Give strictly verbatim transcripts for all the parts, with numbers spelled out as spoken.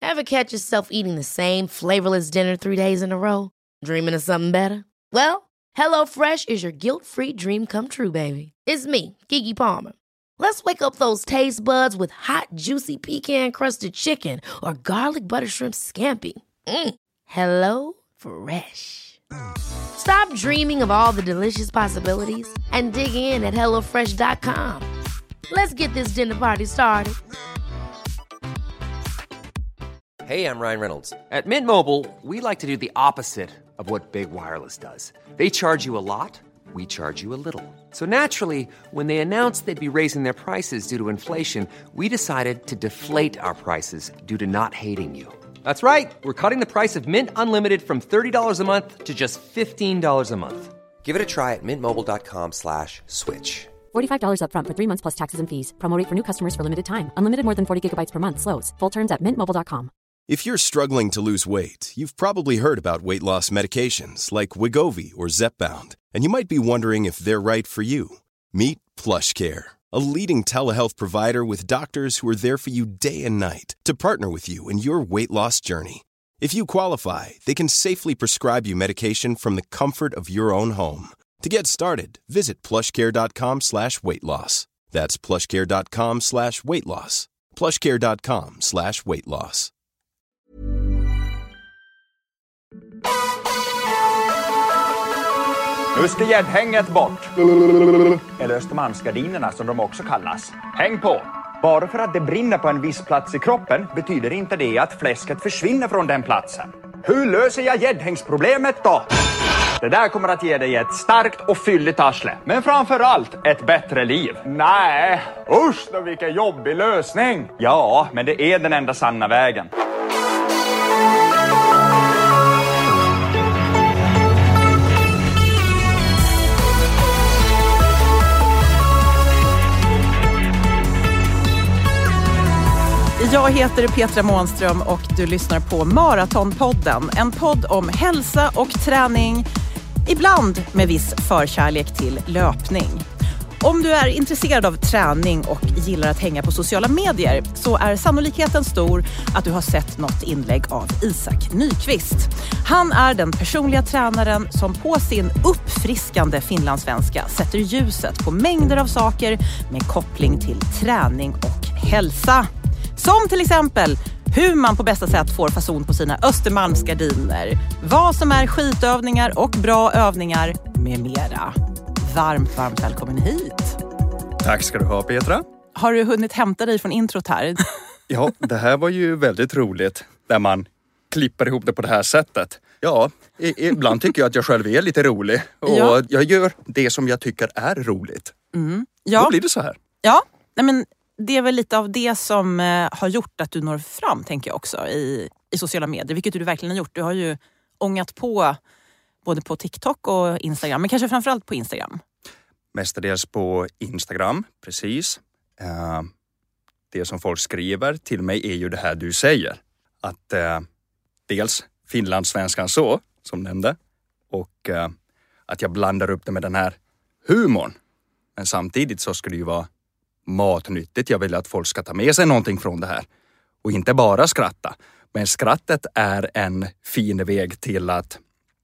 Ever catch yourself eating the same flavorless dinner three days in a row? Dreaming of something better? Well, HelloFresh is your guilt-free dream come true, baby. It's me, Keke Palmer. Let's wake up those taste buds with hot, juicy pecan-crusted chicken or garlic butter shrimp scampi. Mm. Hello Fresh. Stop dreaming of all the delicious possibilities and dig in at hello fresh dot com. Let's get this dinner party started. Hey, I'm Ryan Reynolds. At Mint Mobile, we like to do the opposite of what Big Wireless does. They charge you a lot, we charge you a little. So naturally, when they announced they'd be raising their prices due to inflation, we decided to deflate our prices due to not hating you. That's right. We're cutting the price of Mint Unlimited from thirty dollars a month to just fifteen dollars a month. Give it a try at mintmobile.com slash switch. forty-five dollars up front for three months plus taxes and fees. Promo rate for new customers for limited time. Unlimited more than forty gigabytes per month. Slows full terms at mint mobile dot com. If you're struggling to lose weight, you've probably heard about weight loss medications like Wegovy or Zepbound, and you might be wondering if they're right for you. Meet PlushCare, a leading telehealth provider with doctors who are there for you day and night to partner with you in your weight loss journey. If you qualify, they can safely prescribe you medication from the comfort of your own home. To get started, visit plushcare.com slash weight loss. That's plushcare.com slash weight loss. plushcare.com slash weight loss. Nu ska gäddhänget bort. Eller Östermalmsgardinerna som de också kallas. Häng på! Bara för att det brinner på en viss plats i kroppen betyder inte det att fläsket försvinner från den platsen. Hur löser jag gäddhängsproblemet då? Det där kommer att ge dig ett starkt och fylligt arsle. Men framför allt ett bättre liv. Nej, usch då vilken jobbig lösning. Ja, men det är den enda sanna vägen. Jag heter Petra Månström och du lyssnar på Maratonpodden. En podd om hälsa och träning, ibland med viss förkärlek till löpning. Om du är intresserad av träning och gillar att hänga på sociala medier så är sannolikheten stor att du har sett något inlägg av Isak Nyqvist. Han är den personliga tränaren som på sin uppfriskande finlandssvenska sätter ljuset på mängder av saker med koppling till träning och hälsa. Som till exempel hur man på bästa sätt får fason på sina Östermalmsgardiner, vad som är skitövningar och bra övningar med mera. Varmt, varmt välkommen hit. Tack ska du ha, Petra. Har du hunnit hämta dig från introt här? Ja, det här var ju väldigt roligt där man klipper ihop det på det här sättet. Ja, i- ibland tycker jag att jag själv är lite rolig och Ja. jag gör det som jag tycker är roligt. Mm. Ja. Då blir det så här. Ja, nej men det är väl lite av det som eh, har gjort att du når fram, tänker jag också, i, i sociala medier. Vilket du verkligen har gjort. Du har ju ångat på både på TikTok och Instagram, men kanske framförallt på Instagram. Mestadels på Instagram, precis. Uh, det som folk skriver till mig är ju det här du säger. Att uh, dels finlandssvenskan så, som nämnde, och uh, att jag blandar upp det med den här humorn. Men samtidigt så ska det ju vara matnyttigt. Jag vill att folk ska ta med sig någonting från det här. Och inte bara skratta. Men skrattet är en fin väg till att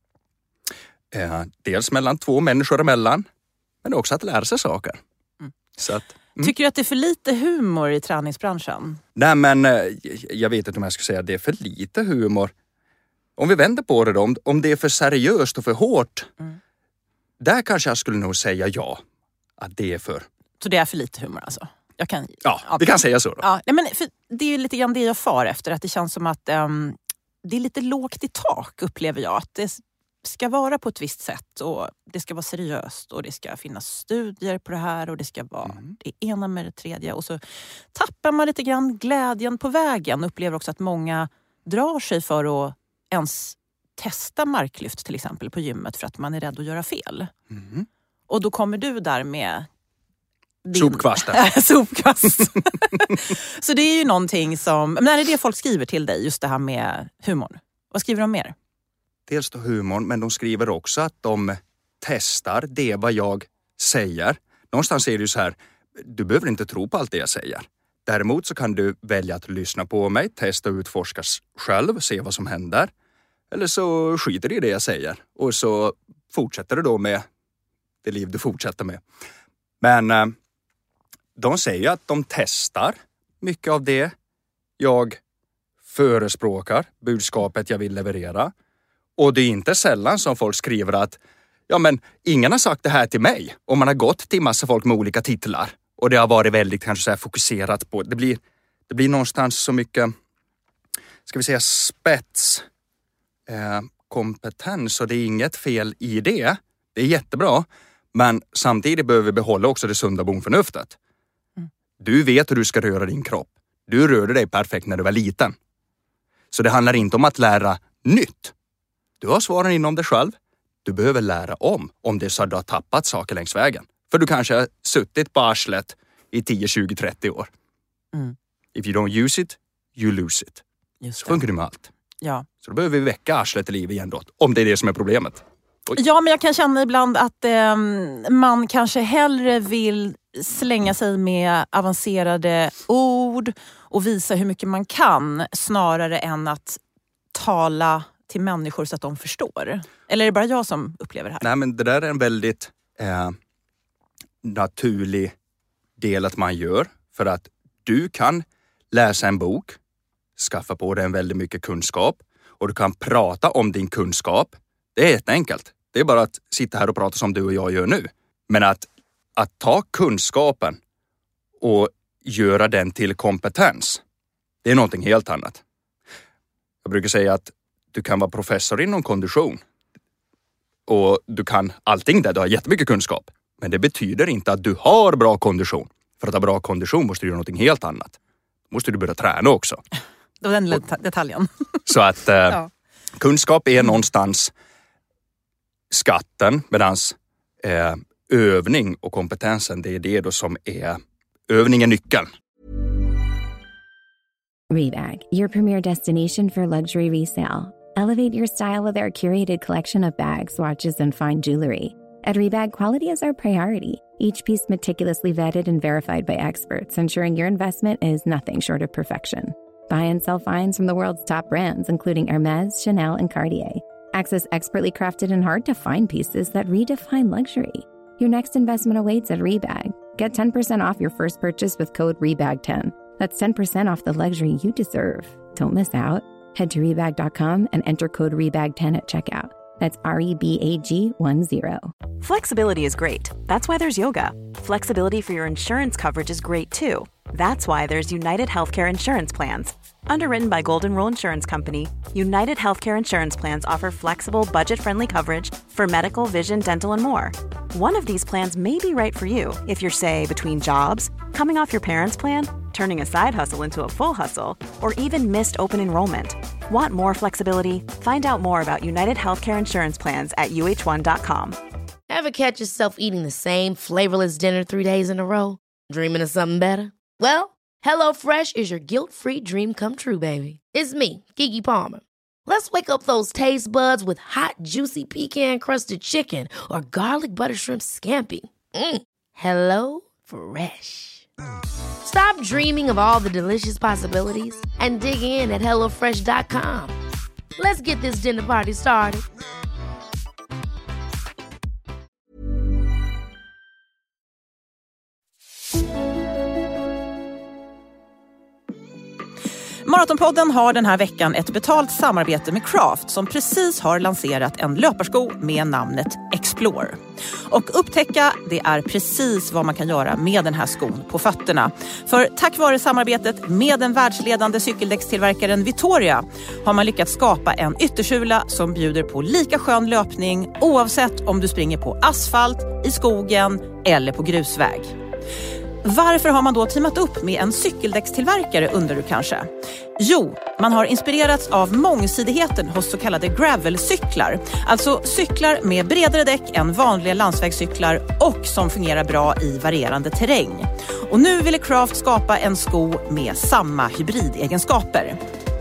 eh, dels mellan två människor emellan, men också att lära sig saker. Mm. Så att, mm. Tycker du att det är för lite humor i träningsbranschen? Nej, men eh, jag vet inte om jag ska säga att det är för lite humor. Om vi vänder på det då, om, om det är för seriöst och för hårt, mm. där kanske jag skulle nog säga ja. Att det är för... Så det är för lite humor alltså? Jag kan, ja, vi kan säga så då. Ja, nej men för det är ju lite grann det jag far efter. Att det känns som att um, det är lite lågt i tak, upplever jag. Att det ska vara på ett visst sätt och det ska vara seriöst och det ska finnas studier på det här och det ska vara mm. det ena med det tredje. Och så tappar man lite grann glädjen på vägen. Upplever också att många drar sig för att ens testa marklyft till exempel på gymmet för att man är rädd att göra fel. Mm. Och då kommer du där med din... Sopkvasten. Sopkvast. Så det är ju någonting som... Men är det det folk skriver till dig, just det här med humorn? Vad skriver de mer? Dels då humorn, men de skriver också att de testar det vad jag säger. Någonstans är det ju så här, du behöver inte tro på allt det jag säger. Däremot så kan du välja att lyssna på mig, testa och utforska själv, se vad som händer. Eller så skiter du i det jag säger och så fortsätter du då med det liv du fortsätter med. Men eh, de säger att de testar mycket av det jag förespråkar, budskapet jag vill leverera. Och det är inte sällan som folk skriver att ja men ingen har sagt det här till mig. Och man har gått till massa folk med olika titlar. Och det har varit väldigt kanske så här fokuserat på, det blir, det blir någonstans så mycket, ska vi säga spets, eh, kompetens. Och det är inget fel i det. Det är jättebra. Men samtidigt behöver vi behålla också det sunda bondförnuftet. Mm. Du vet hur du ska röra din kropp. Du rörde dig perfekt när du var liten. Så det handlar inte om att lära nytt. Du har svaren inom dig själv. Du behöver lära om, om det är så att du har tappat saker längs vägen. För du kanske har suttit på arslet i tio, tjugo, trettio år. Mm. If you don't use it, you lose it. Just så funkar det med allt. Ja. Så då behöver vi väcka arslet i liv igen då, om det är det som är problemet. Oj. Ja, men jag kan känna ibland att eh, man kanske hellre vill slänga sig med avancerade ord och visa hur mycket man kan snarare än att tala till människor så att de förstår. Eller är det bara jag som upplever det här? Nej, men det där är en väldigt eh, naturlig del att man gör. För att du kan läsa en bok, skaffa på dig en väldigt mycket kunskap och du kan prata om din kunskap. Det är jätteenkelt. Det är bara att sitta här och prata som du och jag gör nu. Men att, att ta kunskapen och göra den till kompetens, det är någonting helt annat. Jag brukar säga att du kan vara professor inom kondition. Och du kan allting där, du har jättemycket kunskap. Men det betyder inte att du har bra kondition. För att ha bra kondition måste du göra någonting helt annat. Då måste du börja träna också. Det var den detaljen. Så att eh, ja. Kunskap är någonstans skatten, medans eh, övning och kompetensen, det är det då som är övningen nyckeln. Rebag, your premier destination for luxury resale. Elevate your style with our curated collection of bags, watches, and fine jewelry. At Rebag, quality is our priority. Each piece meticulously vetted and verified by experts, ensuring your investment is nothing short of perfection. Buy and sell finds from the world's top brands, including Hermes, Chanel, and Cartier. Access expertly crafted and hard-to-find pieces that redefine luxury. Your next investment awaits at Rebag. Get ten percent off your first purchase with code rebag ten. That's ten percent off the luxury you deserve. Don't miss out. Head to rebag dot com and enter code rebag ten at checkout. That's R E B A G one zero. Flexibility is great. That's why there's yoga. Flexibility for your insurance coverage is great too. That's why there's United Healthcare Insurance Plans. Underwritten by Golden Rule Insurance Company, United Healthcare Insurance Plans offer flexible, budget-friendly coverage for medical, vision, dental, and more. One of these plans may be right for you if you're, say, between jobs, coming off your parents' plan, turning a side hustle into a full hustle, or even missed open enrollment. Want more flexibility? Find out more about United Healthcare Insurance Plans at U H one dot com. Ever catch yourself eating the same flavorless dinner three days in a row? Dreaming of something better? Well, HelloFresh is your guilt-free dream come true, baby. It's me, Keke Palmer. Let's wake up those taste buds with hot, juicy pecan-crusted chicken or garlic butter shrimp scampi. Mm. Hello Fresh. Stop dreaming of all the delicious possibilities and dig in at hello fresh dot com. Let's get this dinner party started. Maratonpodden har den här veckan ett betalt samarbete med Craft som precis har lanserat en löparsko med namnet Explore. Och upptäcka, det är precis vad man kan göra med den här skon på fötterna. För tack vare samarbetet med den världsledande cykeldäckstillverkaren Vittoria har man lyckats skapa en yttersula som bjuder på lika skön löpning oavsett om du springer på asfalt, i skogen eller på grusväg. Varför har man då teamat upp med en cykeldäckstillverkare, undrar du kanske? Jo, man har inspirerats av mångsidigheten hos så kallade gravelcyklar. Alltså cyklar med bredare däck än vanliga landsvägscyklar och som fungerar bra i varierande terräng. Och nu ville Craft skapa en sko med samma hybridegenskaper.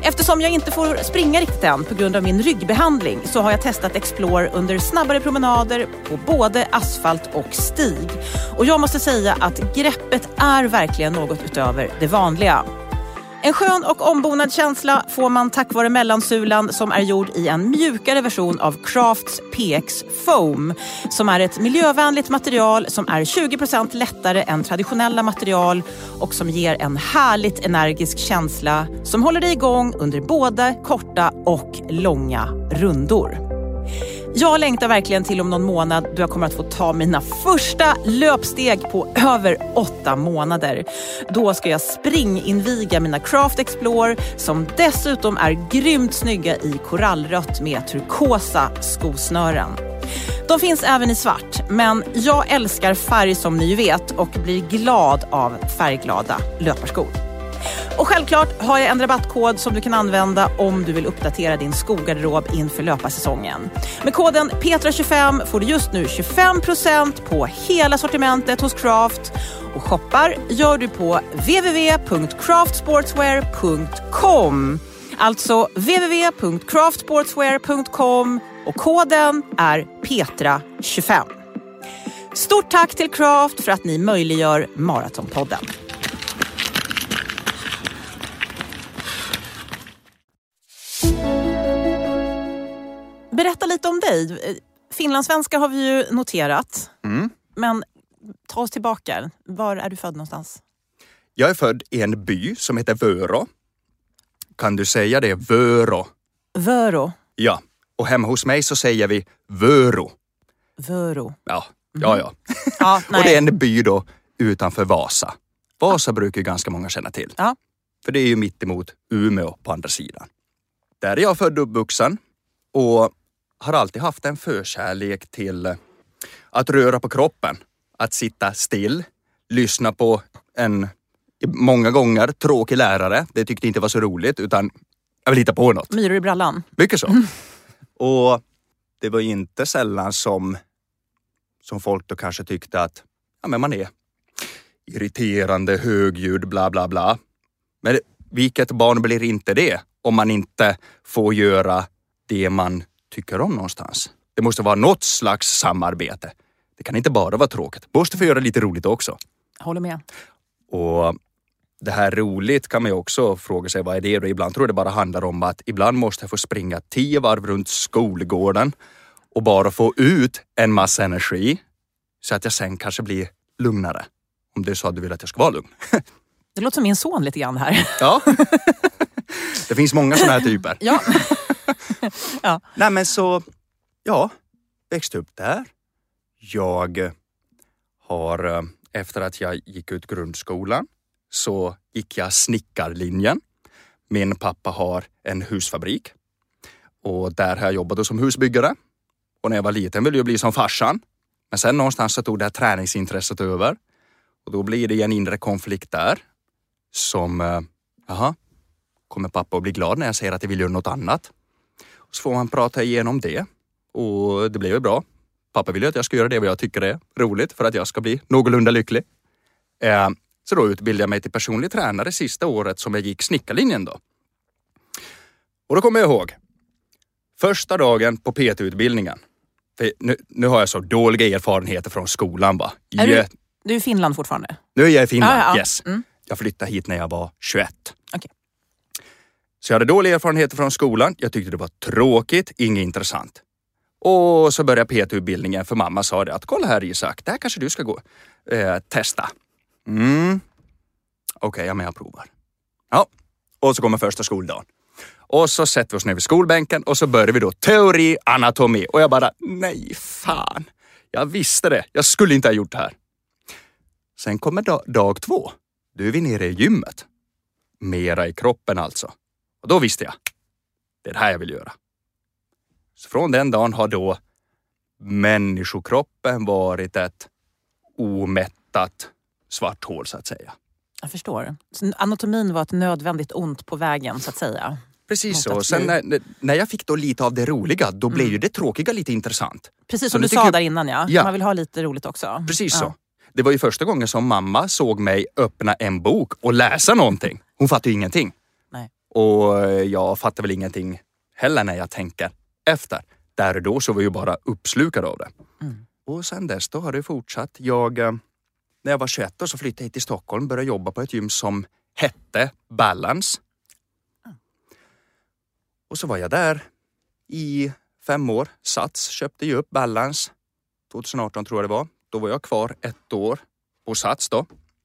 Eftersom jag inte får springa riktigt än på grund av min ryggbehandling så har jag testat Explore under snabbare promenader på både asfalt och stig. Och jag måste säga att greppet är verkligen något utöver det vanliga. En skön och ombonad känsla får man tack vare mellansulan som är gjord i en mjukare version av Crafts P X Foam som är ett miljövänligt material som är tjugo procent lättare än traditionella material och som ger en härligt energisk känsla som håller dig igång under både korta och långa rundor. Jag längtar verkligen till om någon månad då jag kommer att få ta mina första löpsteg på över åtta månader. Då ska jag springinviga mina Craft Explore som dessutom är grymt snygga i korallrött med turkosa skosnören. De finns även i svart, men jag älskar färg som ni vet och blir glad av färgglada löparskor. Och självklart har jag en rabattkod som du kan använda om du vill uppdatera din skogarderob inför löparsäsongen. Med koden Petra tjugofem får du just nu tjugofem procent på hela sortimentet hos Craft. Och shoppar gör du på w w w punkt craft sportswear punkt com. Alltså w w w punkt craft sportswear punkt com och koden är Petra tjugofem. Stort tack till Craft för att ni möjliggör Maratonpodden. Berätta lite om dig. Finlandssvenska har vi ju noterat. Mm. Men ta oss tillbaka. Var är du född någonstans? Jag är född i en by som heter Vörå. Kan du säga det? Vörå. Vörå? Ja. Och hemma hos mig så säger vi Vörå. Vörå. Ja, ja, ja. ja och det är en by då utanför Vasa. Vasa brukar ju ganska många känna till. Ja. För det är ju mitt emot Umeå på andra sidan. Där är jag född och uppvuxen. Och har alltid haft en förkärlek till att röra på kroppen. Att sitta still, lyssna på en många gånger tråkig lärare. Det tyckte inte var så roligt utan jag vill hitta på något. Myror i brallan. Mycket så. Mm. Och det var inte sällan som, som folk då kanske tyckte att ja, men man är irriterande, högljudd, bla bla bla. Men vilket barn blir inte det om man inte får göra det man tycker om någonstans? Det måste vara något slags samarbete. Det kan inte bara vara tråkigt. Det måste få göra lite roligt också. Håller med. Och det här roligt kan man ju också fråga sig vad är det då? Ibland tror jag det bara handlar om att ibland måste jag få springa tio varv runt skolgården och bara få ut en massa energi så att jag sen kanske blir lugnare. Om det är så att du vill att jag ska vara lugn. Det låter som min son lite grann här. Ja. Det finns många sådana här typer. Ja. ja. Nej men så, ja, växte upp där. Jag har, efter att jag gick ut grundskolan så gick jag snickarlinjen. Min pappa har en husfabrik och där har jag jobbat som husbyggare. Och när jag var liten ville jag bli som farsan. Men sen någonstans så tog det här träningsintresset över. Och då blir det en inre konflikt där. Som, jaha, kommer pappa att bli glad när jag säger att jag vill göra något annat? Och så får man prata igenom det. Och det blev ju bra. Pappa vill ju att jag ska göra det vad jag tycker är roligt för att jag ska bli någorlunda lycklig. Eh, så då utbildade jag mig till personlig tränare sista året som jag gick snickarlinjen då. Och då kommer jag ihåg. Första dagen på P T-utbildningen. För nu, nu har jag så dåliga erfarenheter från skolan va. Är du, du är i Finland fortfarande? Nu är jag i Finland, ah, ja. yes. Mm. Jag flyttade hit när jag var tjugoett. Okay. Så jag hade dåliga erfarenheter från skolan. Jag tyckte det var tråkigt, inget intressant. Och så började P T-utbildningen för mamma sa det att kolla här Isak, det här kanske du ska gå eh, testa. Mm. Okej, okay, ja men jag provar. Ja, och så kommer första skoldagen. Och så sätter vi oss ner vid skolbänken och så börjar vi då teori, anatomi. Och jag bara, nej fan. Jag visste det, jag skulle inte ha gjort det här. Sen kommer dag, dag två. Då är vi nere i gymmet. Mera i kroppen alltså. Och då visste jag, det är det här jag vill göra. Så från den dagen har då människokroppen varit ett omättat svart hål så att säga. Jag förstår. Så anatomin var ett nödvändigt ont på vägen så att säga. Precis så. Sen när, när jag fick då lite av det roliga, då mm. blev ju det tråkiga lite intressant. Precis som du sa jag, där innan ja. ja. Man vill ha lite roligt också. Precis ja. så. Det var ju första gången som mamma såg mig öppna en bok och läsa någonting. Hon fattade ju ingenting. Nej. Och jag fattar väl ingenting heller när jag tänker efter. Där och då så var jag ju bara uppslukad av det. Mm. Och sen dess då har det fortsatt. Jag, när jag var tjugoett år så flyttade jag hit till Stockholm och började jobba på ett gym som hette Balance. Mm. Och så var jag där i fem år. Sats köpte ju upp Balance. tjugoarton tror jag det var. Då var jag kvar ett år på Sats då.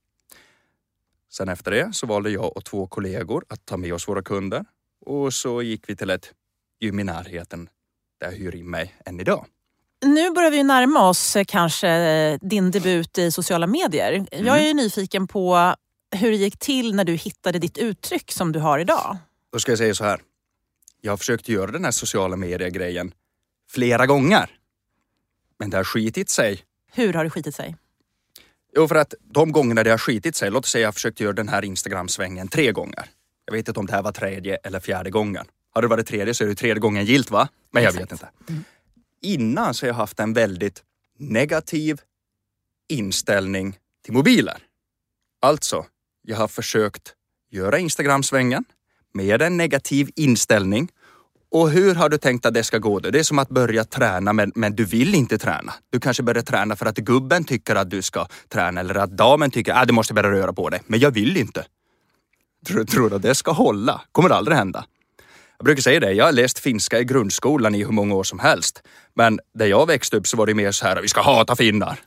Sen efter det så valde jag och två kollegor att ta med oss våra kunder. Och så gick vi till ett gym i närheten där jag hyr in mig än idag. Nu börjar vi närma oss kanske din debut i sociala medier. Mm. Jag är nyfiken på hur det gick till när du hittade ditt uttryck som du har idag. Då ska jag säga så här. Jag har försökt göra den här sociala medier-grejen flera gånger. Men det har skitit sig. Hur har det skitit sig? Jo, för att de gångerna det har skitit sig, låt oss säga jag har försökt göra den här Instagram-svängen tre gånger. Jag vet inte om det här var tredje eller fjärde gången. Hade det varit tredje så är det tredje gången gilt, va? Men jag Exakt. vet inte. Mm. Innan så har jag haft en väldigt negativ inställning till mobiler. Alltså, jag har försökt göra Instagram-svängen med en negativ inställning. Och hur har du tänkt att det ska gå? Det är som att börja träna men, men du vill inte träna. Du kanske börjar träna för att gubben tycker att du ska träna eller att damen tycker att ah, du måste börja röra på dig. Men jag vill inte. Tror, tror du att det ska hålla? Kommer det aldrig hända? Jag brukar säga det, jag har läst finska i grundskolan i hur många år som helst. Men där jag växte upp så var det mer så här, vi ska hata finnar.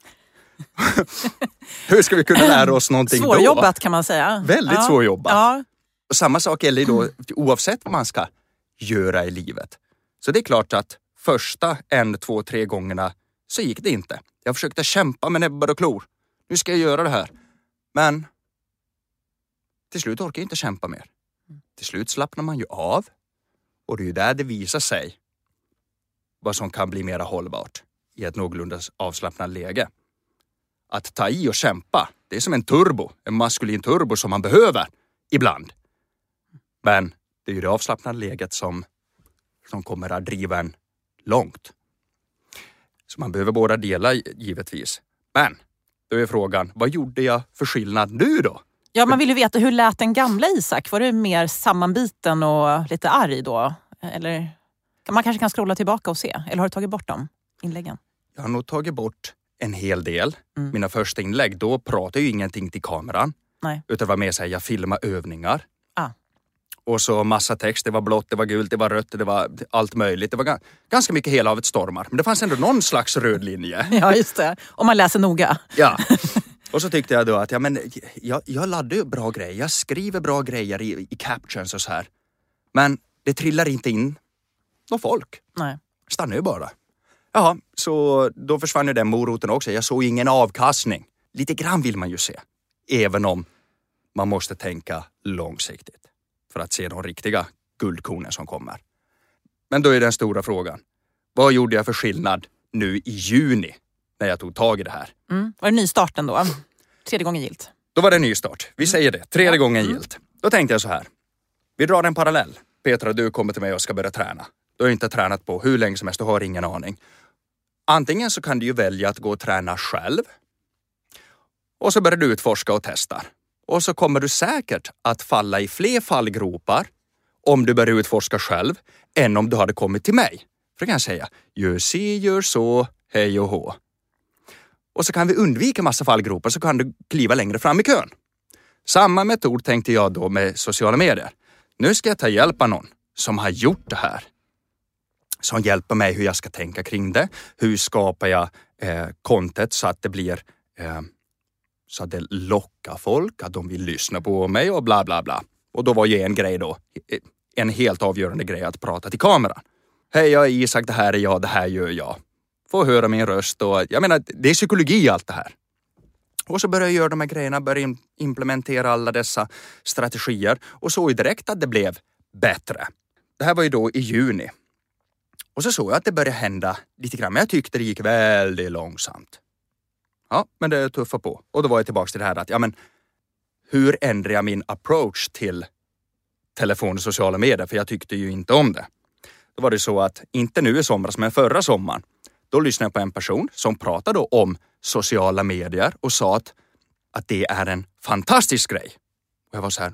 Hur ska vi kunna lära oss någonting svårjobbat, då? Svårjobbat kan man säga. Väldigt ja. svårjobbat. Ja. Och samma sak gäller då oavsett vad man ska göra i livet. Så det är klart att första en, två, tre gångerna så gick det inte. Jag försökte kämpa med näbbar och klor. Nu ska jag göra det här. Men till slut orkar jag inte kämpa mer. Till slut slappnar man ju av. Och det är ju där det visar sig vad som kan bli mera hållbart i ett någorlunda avslappnat läge. Att ta i och kämpa, det är som en turbo. En maskulin turbo som man behöver ibland. Men det är ju det avslappnade läget som, som kommer att driva en långt. Så man behöver båda delar givetvis. Men då är frågan, vad gjorde jag för skillnad nu då? Ja, man vill ju veta, hur lät den gamla Isak? Var du mer sammanbiten och lite arg då? Eller man kanske kan scrolla tillbaka och se. Eller har du tagit bort dem inläggen? Jag har nog tagit bort en hel del. Mm. Mina första inlägg, då pratade ju ingenting till kameran. Nej. Utan det var mer så här, jag filmade övningar. Ah. Och så massa text, det var blått, det var gult, det var rött, det var allt möjligt. Det var g- ganska mycket hela havet stormar. Men det fanns ändå någon slags röd linje. Ja, just det. Om man läser noga. Ja. Och så tyckte jag då att ja, men, jag, jag laddar ju bra grejer. Jag skriver bra grejer i, i captions och så här. Men det trillar inte in någon folk. Nej. Stannar ju bara. Jaha, så då försvann ju den moroten också. Jag såg ingen avkastning. Lite grann vill man ju se. Även om man måste tänka långsiktigt. För att se de riktiga guldkornen som kommer. Men då är den stora frågan. Vad gjorde jag för skillnad nu i juni när jag tog tag i det här? Mm. Var det nystarten då? Tredje gången gilt. Då var det nystart. Vi säger det. Tredje mm. gången gilt. Då tänkte jag så här. Vi drar en parallell. Petra, du kommer till mig och ska börja träna. Du har inte tränat på hur länge som helst. Du har ingen aning. Antingen så kan du ju välja att gå och träna själv. Och så börjar du utforska och testa. Och så kommer du säkert att falla i fler fallgropar om du börjar utforska själv än om du hade kommit till mig. För kan jag säga, gör si, gör så, hej och hå. Och så kan vi undvika massa fallgropar så kan du kliva längre fram i kön. Samma metod tänkte jag då med sociala medier. Nu ska jag ta hjälp av någon som har gjort det här. Som hjälper mig hur jag ska tänka kring det. Hur skapar jag eh, content så att det blir... Eh, så att det lockar folk, att de vill lyssna på mig och bla bla bla. Och då var ju en grej då, en helt avgörande grej att prata till kameran. Hej, jag är Isak, det här är jag, det här gör jag. Få höra min röst och jag menar, det är psykologi allt det här. Och så började jag göra de här grejerna, började implementera alla dessa strategier och såg ju direkt att det blev bättre. Det här var ju då i juni. Och så såg jag att det började hända lite grann, men jag tyckte det gick väldigt långsamt. Ja, men det tuffar på. Och då var jag tillbaka till det här att, ja men, hur ändrar jag min approach till telefon och sociala medier? För jag tyckte ju inte om det. Då var det så att, inte nu i somras, men förra sommaren, då lyssnade jag på en person som pratade om sociala medier och sa att, att det är en fantastisk grej. Och jag var så här,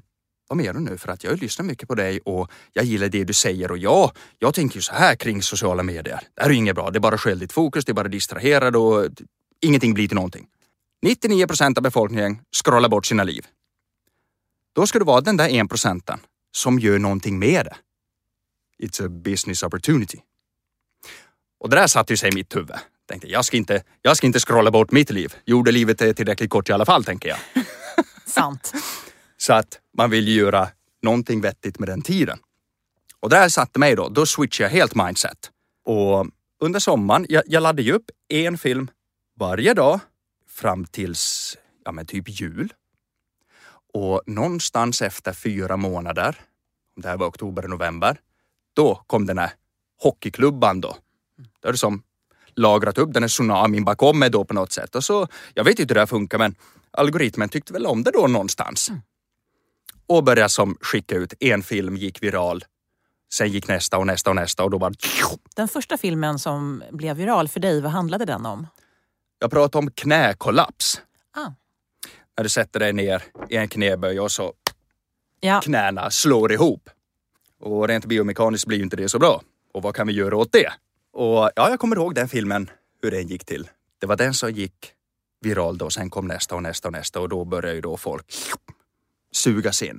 vad menar du nu? För att jag lyssnar mycket på dig och jag gillar det du säger. Och ja, jag tänker ju så här kring sociala medier. Det här är inget bra. Det är bara skäl ditt fokus. Det är bara distraherad och ingenting blir till någonting. nittionio procent av befolkningen scrollar bort sina liv. Då ska det vara den där en procenten som gör någonting med det. It's a business opportunity. Och det där satt ju sig i mitt huvud. Tänkte, jag ska inte, jag ska inte scrolla bort mitt liv. Jordelivet är tillräckligt kort i alla fall, tänker jag. Sant. Så att man vill göra någonting vettigt med den tiden. Och där satte mig då. Då switchade jag helt mindset. Och under sommaren, jag, jag laddade ju upp en film varje dag fram tills, ja men typ jul. Och någonstans efter fyra månader, om det här var oktober, november, då kom den här hockeyklubban då. Då är det som lagrat upp den här tsunamin bakom mig då på något sätt. Och så, jag vet inte hur det där funkar, men algoritmen tyckte väl om det då någonstans. Mm. Och började som skicka ut. En film gick viral. Sen gick nästa och nästa och nästa. Och då bara... Den första filmen som blev viral för dig, vad handlade den om? Jag pratade om knäkollaps. Ah. När du sätter dig ner i en knäböj och så ja. knäna slår ihop. Och rent biomekaniskt blir ju inte det så bra. Och vad kan vi göra åt det? Och ja, jag kommer ihåg den filmen, hur den gick till. Det var den som gick viral då. Sen kom nästa och nästa och nästa. Och då började ju då folk sugas in.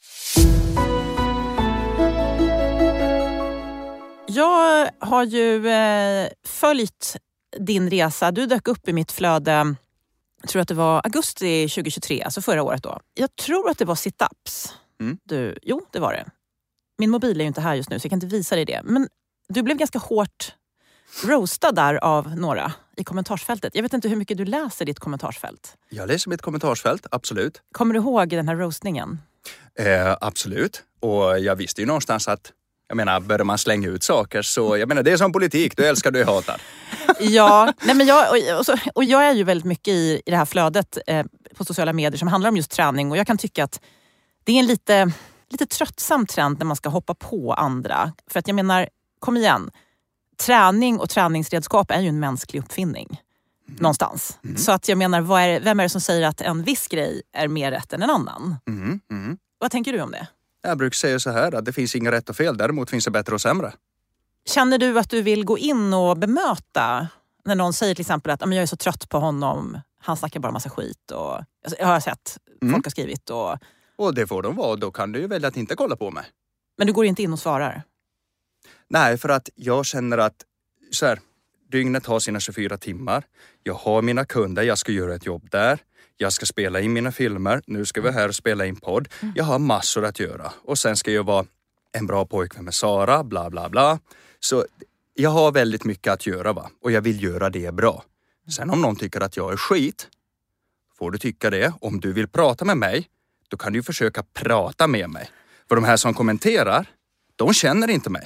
Jag har ju eh, följt din resa. Du dök upp i mitt flöde, jag tror att det var augusti tjugohundratjugotre, alltså förra året då. Jag tror att det var sit-ups. Mm. Du, jo, det var det. Min mobil är ju inte här just nu så jag kan inte visa dig det. Men du blev ganska hårt roastad där av några i kommentarsfältet. Jag vet inte hur mycket du läser ditt kommentarsfält. Jag läser mitt kommentarsfält, absolut. Kommer du ihåg den här roastningen? Eh, absolut. Och jag visste ju någonstans att, jag menar, börjar man slänga ut saker så, jag menar, det är som politik. Du älskar, du hatar. Ja, nej men jag, och, och, så, och jag är ju väldigt mycket i, i det här flödet eh, på sociala medier som handlar om just träning. Och jag kan tycka att det är en lite, lite tröttsam trend när man ska hoppa på andra. För att jag menar, kom igen. Träning och träningsredskap är ju en mänsklig uppfinning. Mm. Någonstans. Mm. Så att jag menar, vad är, vem är det som säger att en viss grej är mer rätt än en annan? Mm. Mm. Vad tänker du om det? Jag brukar säga så här, att det finns inga rätt och fel. Däremot finns det bättre och sämre. Känner du att du vill gå in och bemöta när någon säger till exempel att jag är så trött på honom, han snackar bara massa skit och jag har sett mm. folk har skrivit och... Och det får de vara, då kan du ju välja att inte kolla på mig. Men du går inte in och svarar? Nej, för att jag känner att så här, dygnet har sina tjugofyra timmar. Jag har mina kunder, jag ska göra ett jobb där. Jag ska spela in mina filmer. Nu ska vi här och spela in podd. Mm. Jag har massor att göra. Och sen ska jag vara en bra pojkvän med Sara, bla bla bla. Så jag har väldigt mycket att göra, va. Och jag vill göra det bra. Sen om någon tycker att jag är skit, får du tycka det. Om du vill prata med mig, då kan du försöka prata med mig. För de här som kommenterar, de känner inte mig.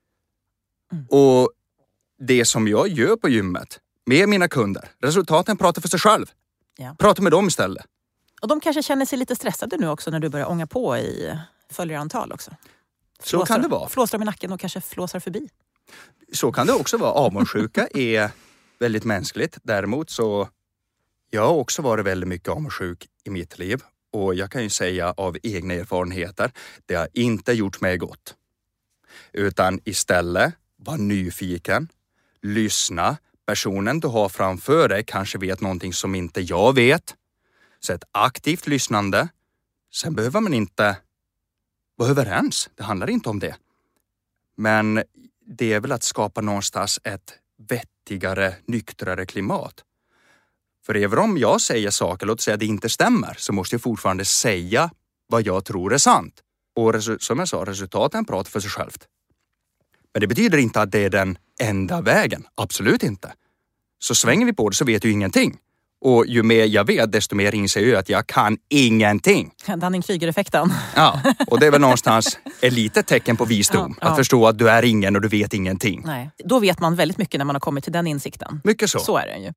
Mm. Och det som jag gör på gymmet med mina kunder, resultaten pratar för sig själv. Ja. Prata med dem istället. Och de kanske känner sig lite stressade nu också när du börjar ånga på i följarantal också. Så kan det vara. Flåsar dem i nacken och kanske flåsar förbi. Så kan det också vara. Avundsjuka är väldigt mänskligt. Däremot så jag har också varit väldigt mycket avundsjuk i mitt liv. Och jag kan ju säga av egna erfarenheter, det har inte gjort mig gott. Utan istället var nyfiken, lyssna. Personen du har framför dig kanske vet någonting som inte jag vet. Så ett aktivt lyssnande. Sen behöver man inte vara överens. Det handlar inte om det. Men det är väl att skapa någonstans ett vettigare, nyktrare klimat. För även om jag säger saker, låt säga att det inte stämmer, så måste jag fortfarande säga vad jag tror är sant. Och som jag sa, resultaten pratar för sig självt. Men det betyder inte att det är den enda vägen. Absolut inte. Så svänger vi på det så vet du ingenting. Och ju mer jag vet, desto mer inser jag att jag kan ingenting. Dunning-Kruger-effekten. Ja, och det är väl någonstans ett litet tecken på visdom. Ja, ja. Att förstå att du är ingen och du vet ingenting. Nej. Då vet man väldigt mycket när man har kommit till den insikten. Mycket så. Så är det ju.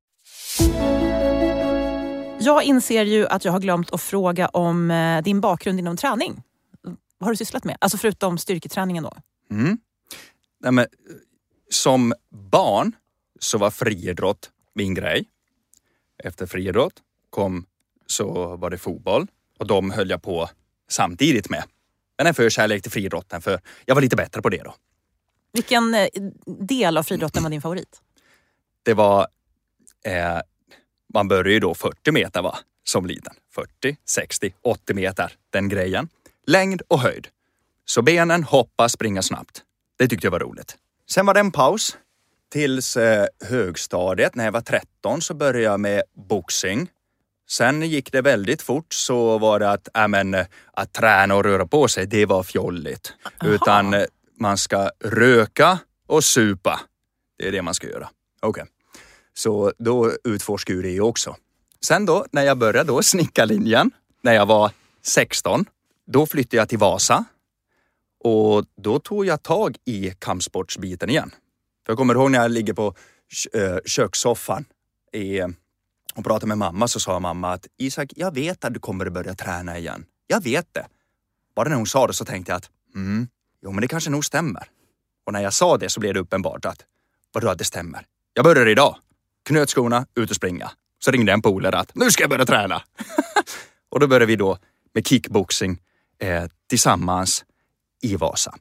Jag inser ju att jag har glömt att fråga om din bakgrund inom träning. Vad har du sysslat med? Alltså förutom styrketräningen då. Mm. Nej, men, som barn så var friidrott min grej. Efter friidrott kom så var det fotboll. Och de höll jag på samtidigt med. Men en förkärlek till friidrotten, för jag var lite bättre på det då. Vilken eh, del av friidrotten var din favorit? Det var, eh, man började ju då fyrtio meter va, som liten. fyrtio, sextio, åttio meter, den grejen. Längd och höjd. Så benen, hoppa, springa snabbt. Det tyckte jag var roligt. Sen var det en paus. Tills eh, högstadiet, när jag var tretton, så började jag med boxing. Sen gick det väldigt fort, så var det att, äh, men, att träna och röra på sig, det var fjolligt. Aha. Utan eh, man ska röka och supa. Det är det man ska göra. Okej. Okay. Så då utforskade jag det också. Sen då, när jag började då snickarlinjen, när jag var sexton, då flyttade jag till Vasa. Och då tog jag tag i kampsportsbiten igen. För jag kommer ihåg när jag ligger på kökssoffan i, och pratar med mamma, så sa mamma att Isak, jag vet att du kommer att börja träna igen. Jag vet det. Bara när hon sa det så tänkte jag att mm, jo men det kanske nog stämmer. Och när jag sa det så blev det uppenbart att vadå att det stämmer. Jag börjar idag. Knöt skorna, ut och springa. Så ringde en polare att nu ska jag börja träna. Och då började vi då med kickboxing eh, tillsammans i Vasa.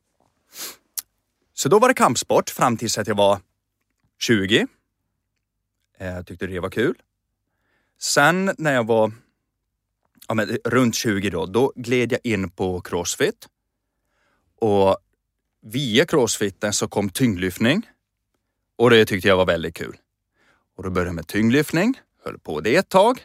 Så då var det kampsport fram tills att jag var tjugo. Jag tyckte det var kul. Sen när jag var ja, men, runt tjugo då, då gled jag in på crossfit. Och via crossfiten så kom tyngdlyftning. Och det tyckte jag var väldigt kul. Och då började jag med tyngdlyftning. Höll på det ett tag.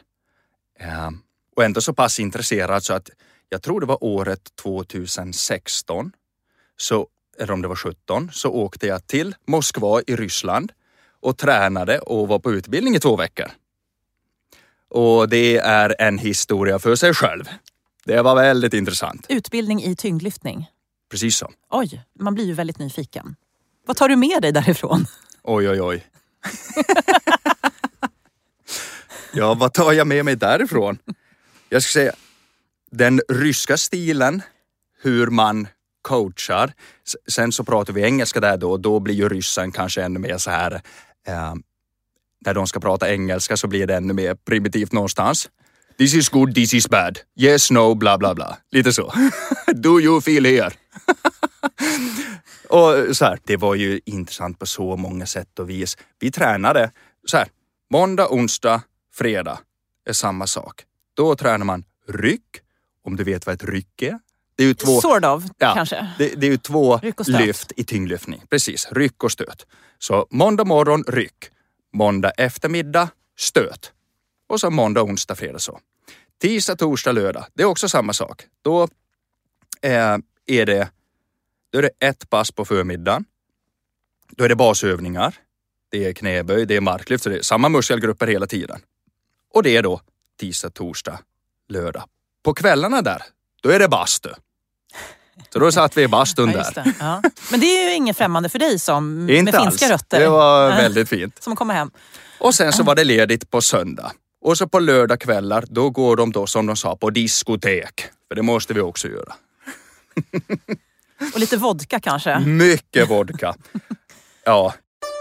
Och ändå så pass intresserad så att jag tror det var året tjugohundrasexton. Så, eller om det var sjutton, så åkte jag till Moskva i Ryssland och tränade och var på utbildning i två veckor. Och det är en historia för sig själv. Det var väldigt intressant. Utbildning i tyngdlyftning? Precis så. Oj, man blir ju väldigt nyfiken. Vad tar du med dig därifrån? Oj, oj, oj. Ja, vad tar jag med mig därifrån? Jag ska säga, den ryska stilen, hur man coachar. Sen så pratar vi engelska där då. Då blir ju ryssen kanske ännu mer så här. Eh, när de ska prata engelska så blir det ännu mer primitivt någonstans. This is good, this is bad. Yes, no, bla bla bla. Lite så. Do you feel here? Och så här, det var ju intressant på så många sätt och vis. Vi tränade så här. Måndag, onsdag, fredag är samma sak. Då tränar man ryck. Om du vet vad ett ryck är. Det är ju två, sort of, ja, kanske. Det, det är ju två lyft i tyngdlyftning. Precis, ryck och stöt. Så måndag morgon, ryck. Måndag eftermiddag, stöt. Och så måndag, onsdag, fredag så. Tisdag, torsdag, lördag. Det är också samma sak. Då eh, är det, då är det ett pass på förmiddagen. Då är det basövningar. Det är knäböj, det är marklyft. Så det är samma muskelgrupper hela tiden. Och det är då tisdag, torsdag, lördag. På kvällarna där, då är det bastu. Så då satt vi i bastun ja, där. Ja. Men det är ju inget främmande för dig som inte med finska alls. Rötter. Det var väldigt fint. Som kommer hem. Och sen så var det ledigt på söndag. Och så på lördagkvällar, då går de då som de sa på diskotek. För det måste vi också göra. Och lite vodka kanske? Mycket vodka. Ja.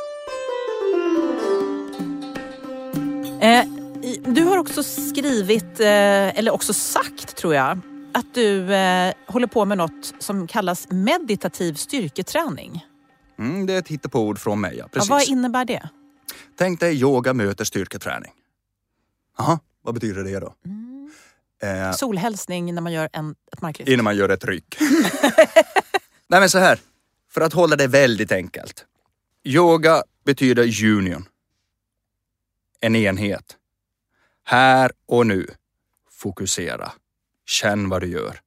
Eh, du har också skrivit, eh, eller också sagt tror jag, att du eh, håller på med något som kallas meditativ styrketräning. Mm, det är ett hittepåord från mig, ja. Precis. Ja, vad innebär det? Tänk dig yoga möter styrketräning. Aha, vad betyder det då? Mm. Eh, Solhälsning när man gör en, ett marklyft. Innan man gör ett ryck. Nej men så här, för att hålla det väldigt enkelt. Yoga betyder union. En enhet. Här och nu. Fokusera. Känn vad du gör.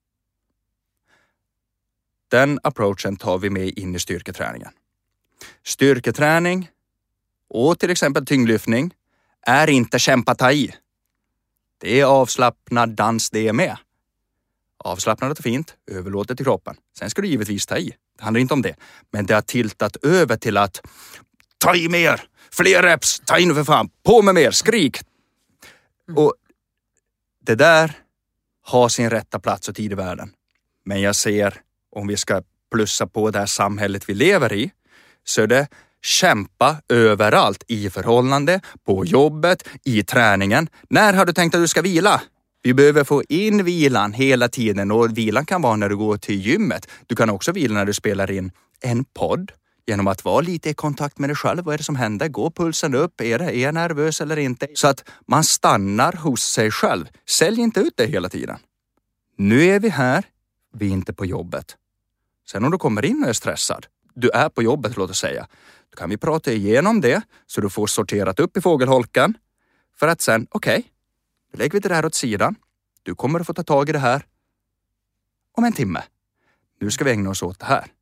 Den approachen tar vi med in i styrketräningen. Styrketräning och till exempel tyngdlyftning är inte kämpa ta i. Det är avslappnad dans det är med. Avslappnat och fint, överlåtet till kroppen. Sen ska du givetvis ta i. Det handlar inte om det. Men det har tiltat över till att ta i mer. Fler reps. Ta in för fan. På med mer. Skrik. Och det där har sin rätta plats och tid i världen. Men jag ser, om vi ska plussa på det här samhället vi lever i, så är det kämpa överallt i förhållande, på jobbet, i träningen. När har du tänkt att du ska vila? Vi behöver få in vilan hela tiden och vilan kan vara när du går till gymmet. Du kan också vila när du spelar in en podd genom att vara lite i kontakt med dig själv. Vad är det som händer? Går pulsen upp? Är, det, är jag nervös eller inte? Så att man stannar hos sig själv. Sälj inte ut det hela tiden. Nu är vi här. Vi är inte på jobbet. Sen om du kommer in och är stressad. Du är på jobbet, låt oss säga. Då kan vi prata igenom det så du får sorterat upp i fågelholken. För att sen, okej, okay, då lägger vi det här åt sidan. Du kommer att få ta tag i det här om en timme. Nu ska vi ägna oss åt det här.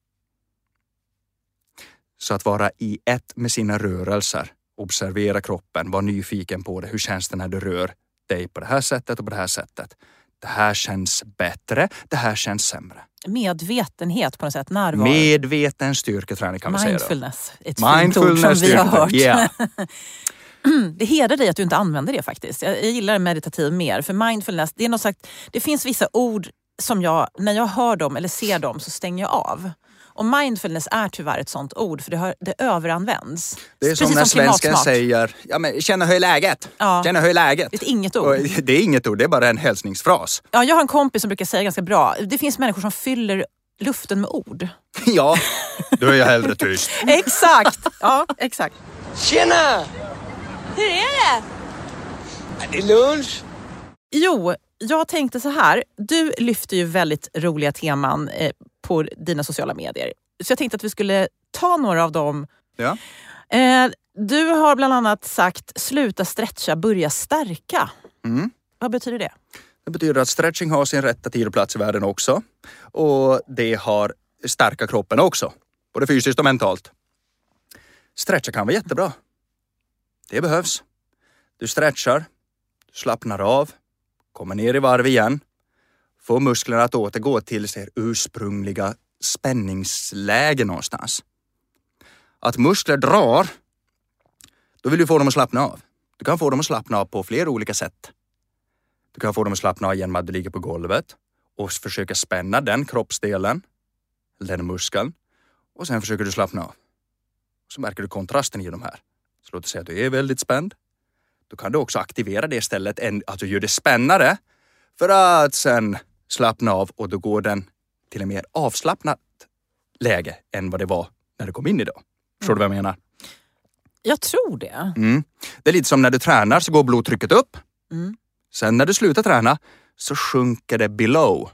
Så att vara i ett med sina rörelser. Observera kroppen, var nyfiken på det. Hur känns det när du rör dig på det här sättet och på det här sättet? Det här känns bättre, det här känns sämre. Medvetenhet på något sätt, närvaro. Medveten styrketräning kan man säga då. Mindfulness, ett fint ord som vi har hört. Yeah. Det hedrar dig att du inte använder det faktiskt. Jag, jag gillar meditativ mer. För mindfulness, det är något sagt, det finns vissa ord som jag, när jag hör dem eller ser dem så stänger jag av. Och mindfulness är tyvärr ett sånt ord för det, har, det överanvänds. Det är som när svenskan säger, ja men känna hur är läget? Ja. Känna hur är läget? Det är inget ord. Och det är inget ord, det är bara en hälsningsfras. Ja, jag har en kompis som brukar säga ganska bra. Det finns människor som fyller luften med ord. Ja, då är jag hellre tyst. Exakt, ja exakt. Tjena! Hur är det? Det är lunch. Jo, jag tänkte så här. Du lyfter ju väldigt roliga teman eh, på dina sociala medier. Så jag tänkte att vi skulle ta några av dem. Ja. Eh, du har bland annat sagt sluta stretcha, börja stärka. Mm. Vad betyder det? Det betyder att stretching har sin rätta tid och plats i världen också. Och det har stärka kroppen också. Både fysiskt och mentalt. Stretcha kan vara jättebra. Det behövs. Du stretchar, du slappnar av, kommer ner i varv igen. Får musklerna att återgå till sin ursprungliga spänningsläge någonstans. Att muskler drar, då vill du få dem att slappna av. Du kan få dem att slappna av på flera olika sätt. Du kan få dem att slappna av genom att du ligger på golvet och försöka spänna den kroppsdelen, den muskeln. Och sen försöker du slappna av. Så märker du kontrasten i de här. Så låt oss säga att du är väldigt spänd. Då kan du också aktivera det istället, att du gör det spännare för att sen slappna av och då går den till en mer avslappnat läge än vad det var när du kom in idag. Förstår du vad jag menar? Jag tror det. Mm. Det är lite som när du tränar så går blodtrycket upp. Mm. Sen när du slutar träna så sjunker det below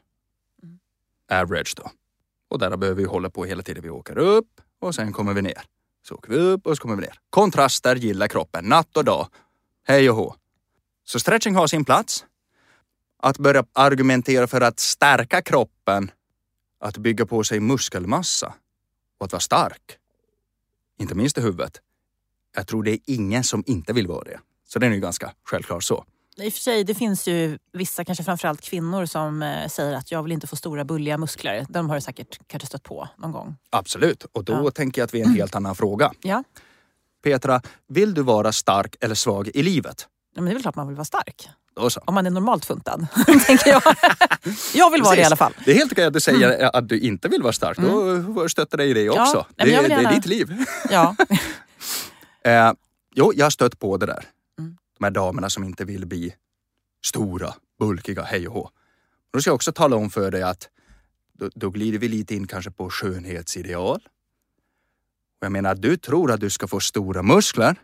average då. Och där behöver vi hålla på hela tiden. Vi åker upp och sen kommer vi ner. Så åker vi upp och så kommer vi ner. Kontraster gillar kroppen, natt och dag. Hej och hå. Så stretching har sin plats. Att börja argumentera för att stärka kroppen. Att bygga på sig muskelmassa. Och att vara stark. Inte minst i huvudet. Jag tror det är ingen som inte vill vara det. Så det är ju ganska självklart så. I och för sig, det finns ju vissa, kanske framförallt kvinnor som eh, säger att jag vill inte få stora bulliga muskler. De har du säkert kanske stött på någon gång. Absolut. Och då ja. tänker jag att vi är en helt annan fråga. Ja. Petra, vill du vara stark eller svag i livet? Ja, men det är väl klart man vill vara stark. Då så. Om man är normalt funtad, tänker jag. Jag vill vara det i alla fall. Det är helt okej att du säger mm. att du inte vill vara stark. Mm. Då stöttar dig i det också. Ja, det, det är ditt liv. Ja. eh, jo, jag har stött på det där. Mm. De här damerna som inte vill bli stora, bulkiga, hej och hå. Då ska jag också tala om för dig att då, då glider vi lite in kanske på skönhetsideal. Och jag menar, du tror att du ska få stora muskler.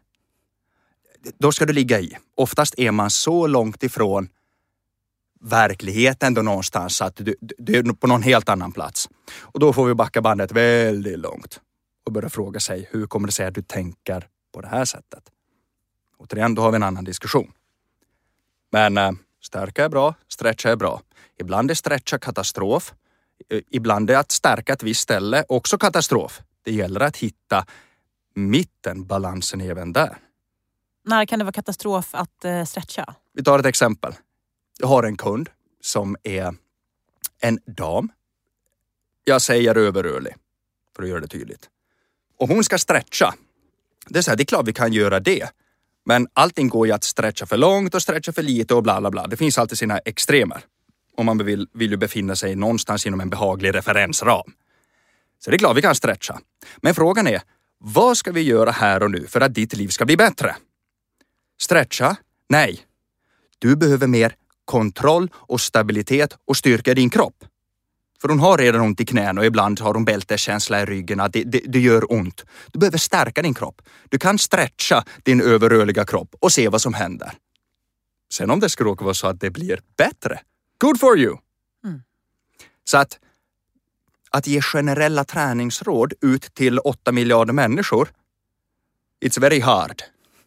Då ska du ligga i. Oftast är man så långt ifrån verkligheten då någonstans att du, du är på någon helt annan plats. Och då får vi backa bandet väldigt långt och börja fråga sig, hur kommer det sig att du tänker på det här sättet? Återigen, då har vi en annan diskussion. Men äh, stärka är bra, stretcha är bra. Ibland är stretcha katastrof. Ibland är att stärka ett visst ställe också katastrof. Det gäller att hitta mitten, balansen även där. När kan det vara katastrof att eh, stretcha? Vi tar ett exempel. Jag har en kund som är en dam. Jag säger överrörlig för att göra det tydligt. Och hon ska stretcha. Det är så här, det är klart vi kan göra det. Men allting går ju att stretcha för långt och stretcha för lite och bla bla bla. Det finns alltid sina extremer. Om man vill, vill ju befinna sig någonstans inom en behaglig referensram. Så det är klart vi kan stretcha. Men frågan är, vad ska vi göra här och nu för att ditt liv ska bli bättre? Stretcha? Nej. Du behöver mer kontroll och stabilitet och styrka i din kropp. För hon har redan ont i knän och ibland har hon bältekänsla i ryggen att det, det, det gör ont. Du behöver stärka din kropp. Du kan stretcha din överrörliga kropp och se vad som händer. Sen om det ska råka vara så att det blir bättre. Good for you! Mm. Så att, att ge generella träningsråd ut till åtta miljarder människor, it's very hard.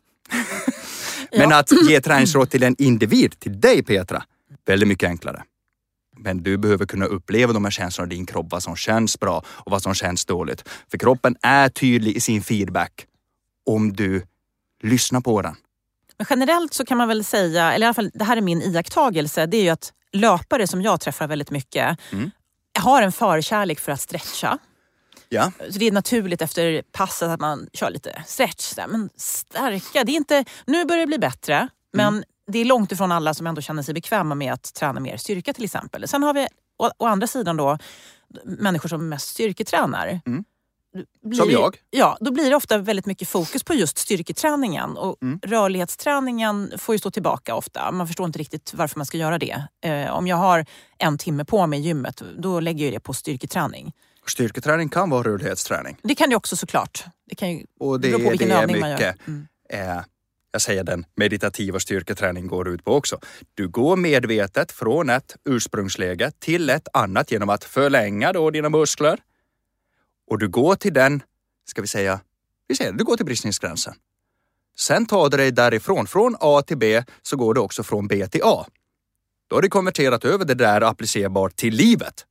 Men ja. Att ge träningsråd till en individ, till dig Petra, väldigt mycket enklare. Men du behöver kunna uppleva de här känslorna i din kropp, vad som känns bra och vad som känns dåligt. För kroppen är tydlig i sin feedback om du lyssnar på den. Men generellt så kan man väl säga, eller i alla fall det här är min iakttagelse, det är ju att löpare som jag träffar väldigt mycket mm. har en förkärlek för att stretcha. Ja. Så det är naturligt efter passet att man kör lite stretch. Men stärka, det är inte, nu börjar det bli bättre, men mm. det är långt ifrån alla som ändå känner sig bekväma med att träna mer styrka till exempel. Sen har vi å, å andra sidan då människor som mest styrketränar. Mm. Blir, som jag. Ja, då blir det ofta väldigt mycket fokus på just styrketräningen. Och mm. rörlighetsträningen får ju stå tillbaka ofta. Man förstår inte riktigt varför man ska göra det. Eh, om jag har en timme på mig i gymmet, då lägger jag det på styrketräning. Styrketräning kan vara rörlighetsträning. Det kan det också såklart. Det kan ju och det, bero på vilken det är övning mycket, man gör. Mm. Eh, jag säger den meditativa styrketräning går ut på också. Du går medvetet från ett ursprungsläge till ett annat genom att förlänga då dina muskler. Och du går till den, ska vi säga, vi säger du går till bristningsgränsen. Sen tar du dig därifrån, från A till B, så går du också från B till A. Då har du konverterat över det där applicerbart till livet.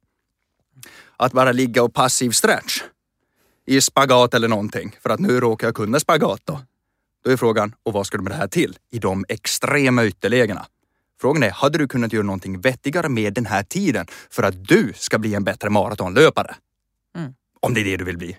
Att bara ligga och passiv stretch i spagat eller någonting, för att nu råkar jag kunna spagat då. Då är frågan, och vad ska du med det här till? I de extrema ytterlägena. Frågan är, hade du kunnat göra någonting vettigare med den här tiden för att du ska bli en bättre maratonlöpare? Mm. Om det är det du vill bli.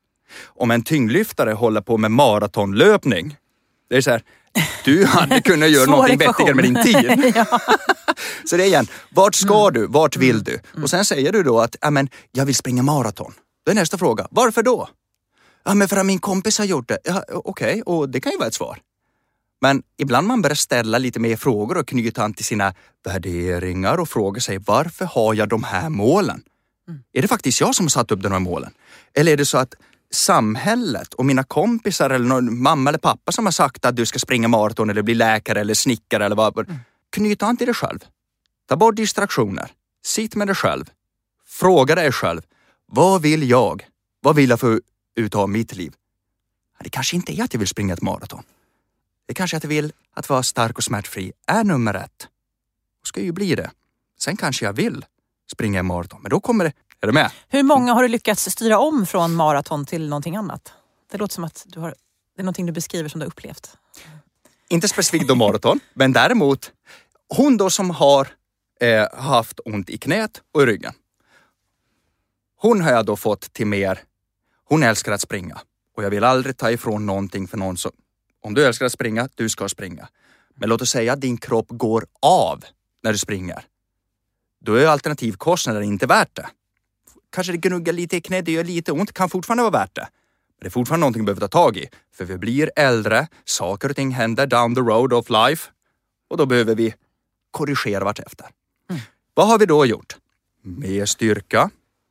Om en tyngdlyftare håller på med maratonlöpning, det är så här, du hade kunnat göra någonting vettigare med din tid. Ja. Så det är igen, vart ska mm. du? Vart vill mm. du? Och sen säger du då att, ja men, jag vill springa maraton. Då är nästa fråga, varför då? Ja men för att min kompis har gjort det. Ja, okej, okay. Och det kan ju vara ett svar. Men ibland man börjar ställa lite mer frågor och knyta an till sina värderingar och fråga sig, varför har jag de här målen? Mm. Är det faktiskt jag som har satt upp de här målen? Eller är det så att samhället och mina kompisar eller någon mamma eller pappa som har sagt att du ska springa maraton eller bli läkare eller snickare eller vad. Mm. Knyta an till dig själv. Ta bort distraktioner. Sitt med dig själv. Fråga dig själv. Vad vill jag? Vad vill jag få ut av mitt liv? Det kanske inte är att jag vill springa ett maraton. Det kanske är att jag vill att vara stark och smärtfri är nummer ett. Och ska ju bli det. Sen kanske jag vill springa en maraton. Men då kommer det. Är du med? Hur många har du lyckats styra om från maraton till någonting annat? Det låter som att du har, det är någonting du beskriver som du har upplevt. Inte specifikt om maraton, men däremot hon då som har eh, haft ont i knät och i ryggen. Hon har jag då fått till mer, hon älskar att springa. Och jag vill aldrig ta ifrån någonting för någon som, om du älskar att springa, du ska springa. Men låt oss säga att din kropp går av när du springer. Då är alternativkostnaden inte värt det. Kanske det gnuggar lite i knät, det gör lite ont, kan fortfarande vara värt det. Men det är fortfarande någonting vi behöver ta tag i. För vi blir äldre, saker och ting händer down the road of life. Och då behöver vi korrigera vartefter. Mm. Vad har vi då gjort? Mer styrka.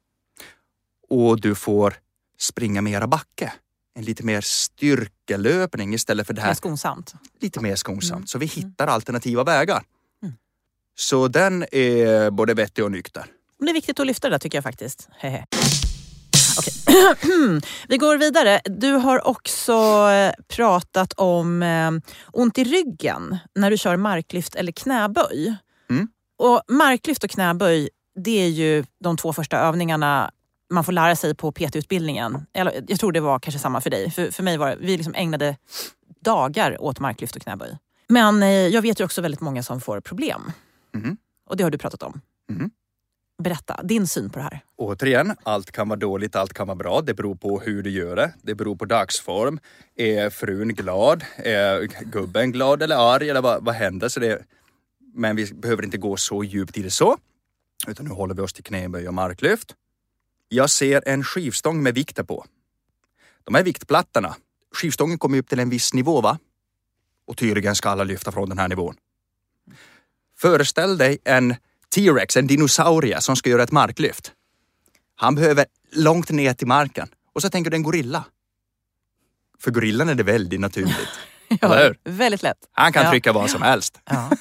Och du får springa mera backe. En lite mer styrkelöpning istället för det här. Mer skonsamt. Lite mer skonsamt. Mm. Så vi hittar alternativa vägar. Mm. Så den är både vettig och nykter. Det är viktigt att lyfta det där tycker jag faktiskt. Hehe. Okej. Vi går vidare. Du har också pratat om eh, ont i ryggen när du kör marklyft eller knäböj. Mm. Och marklyft och knäböj, det är ju de två första övningarna man får lära sig på P T-utbildningen. Eller, jag tror det var kanske samma för dig. För, för mig var det, vi liksom ägnade dagar åt marklyft och knäböj. Men eh, jag vet ju också väldigt många som får problem. Mm. Och det har du pratat om. Mm. Berätta, din syn på det här. Återigen, allt kan vara dåligt, allt kan vara bra. Det beror på hur du gör det. Det beror på dagsform. Är frun glad? Är gubben glad eller arg? Eller vad, vad händer? Så det, men vi behöver inte gå så djupt i det så. Utan nu håller vi oss till knäböj och marklyft. Jag ser en skivstång med vikter på. De här viktplattorna. Skivstången kommer upp till en viss nivå, va? Och tydligen ska alla lyfta från den här nivån. Föreställ dig en T-rex, en dinosaurie som ska göra ett marklyft. Han behöver långt ner till marken. Och så tänker du en gorilla. För gorillan är det väldigt naturligt. Ja, eller hur? Väldigt lätt. Han kan ja. trycka vad som helst. Ja.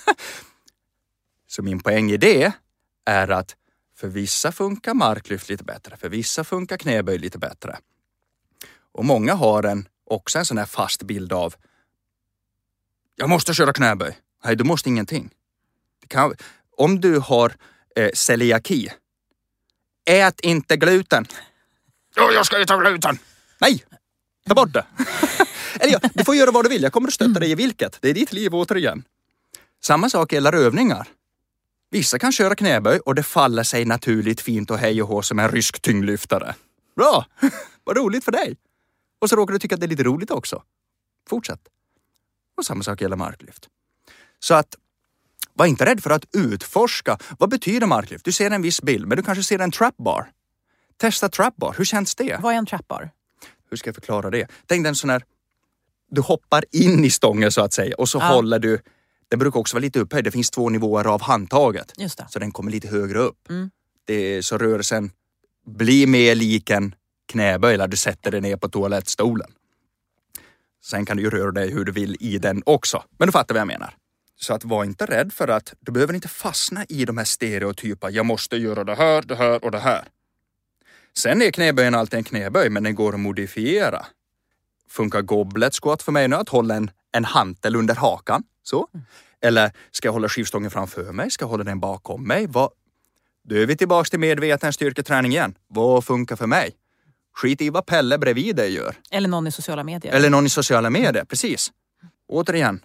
Så min poäng i det är att för vissa funkar marklyft lite bättre. För vissa funkar knäböj lite bättre. Och många har en, också en sån här fast bild av jag måste köra knäböj. Nej, du måste ingenting. Det kan, om du har eh, celiaki, ät inte gluten. Ja, jag ska äta gluten. Nej, ta bort det. Eller ja, du får göra vad du vill. Jag kommer att stötta dig i vilket. Det är ditt liv återigen. Samma sak gäller övningar. Vissa kan köra knäböj och det faller sig naturligt fint och hej och hå som en rysk tyngdlyftare. Bra! Vad roligt för dig. Och så råkar du tycka att det är lite roligt också. Fortsätt. Och samma sak gäller marklyft. Så att var inte rädd för att utforska. Vad betyder marklyft? Du ser en viss bild, men du kanske ser en trapbar. Testa trapbar. Hur känns det? Vad är en trapbar? Hur ska jag förklara det? Tänk den sån här, du hoppar in i stången så att säga och så ja. håller du, den brukar också vara lite upphöjd. Det finns två nivåer av handtaget. Just det. Så den kommer lite högre upp. Mm. Det är, så rörelsen blir mer lik en knäböj eller du sätter dig ner på toalettstolen. Sen kan du ju röra dig hur du vill i den också. Men du fattar vad jag menar. Så att var inte rädd för att du behöver inte fastna i de här stereotypa. Jag måste göra det här, det här och det här. Sen är knäböjen alltid en knäböj, men den går att modifiera. Funkar goblet squat för mig nu att hålla en, en hantel under hakan? Så? Mm. Eller ska jag hålla skivstången framför mig? Ska jag hålla den bakom mig? Vad? Då är vi tillbaka till medveten styrketräning igen. Vad funkar för mig? Skit i vad Pelle bredvid dig gör. Eller någon i sociala medier. Eller någon i sociala medier, precis. Återigen.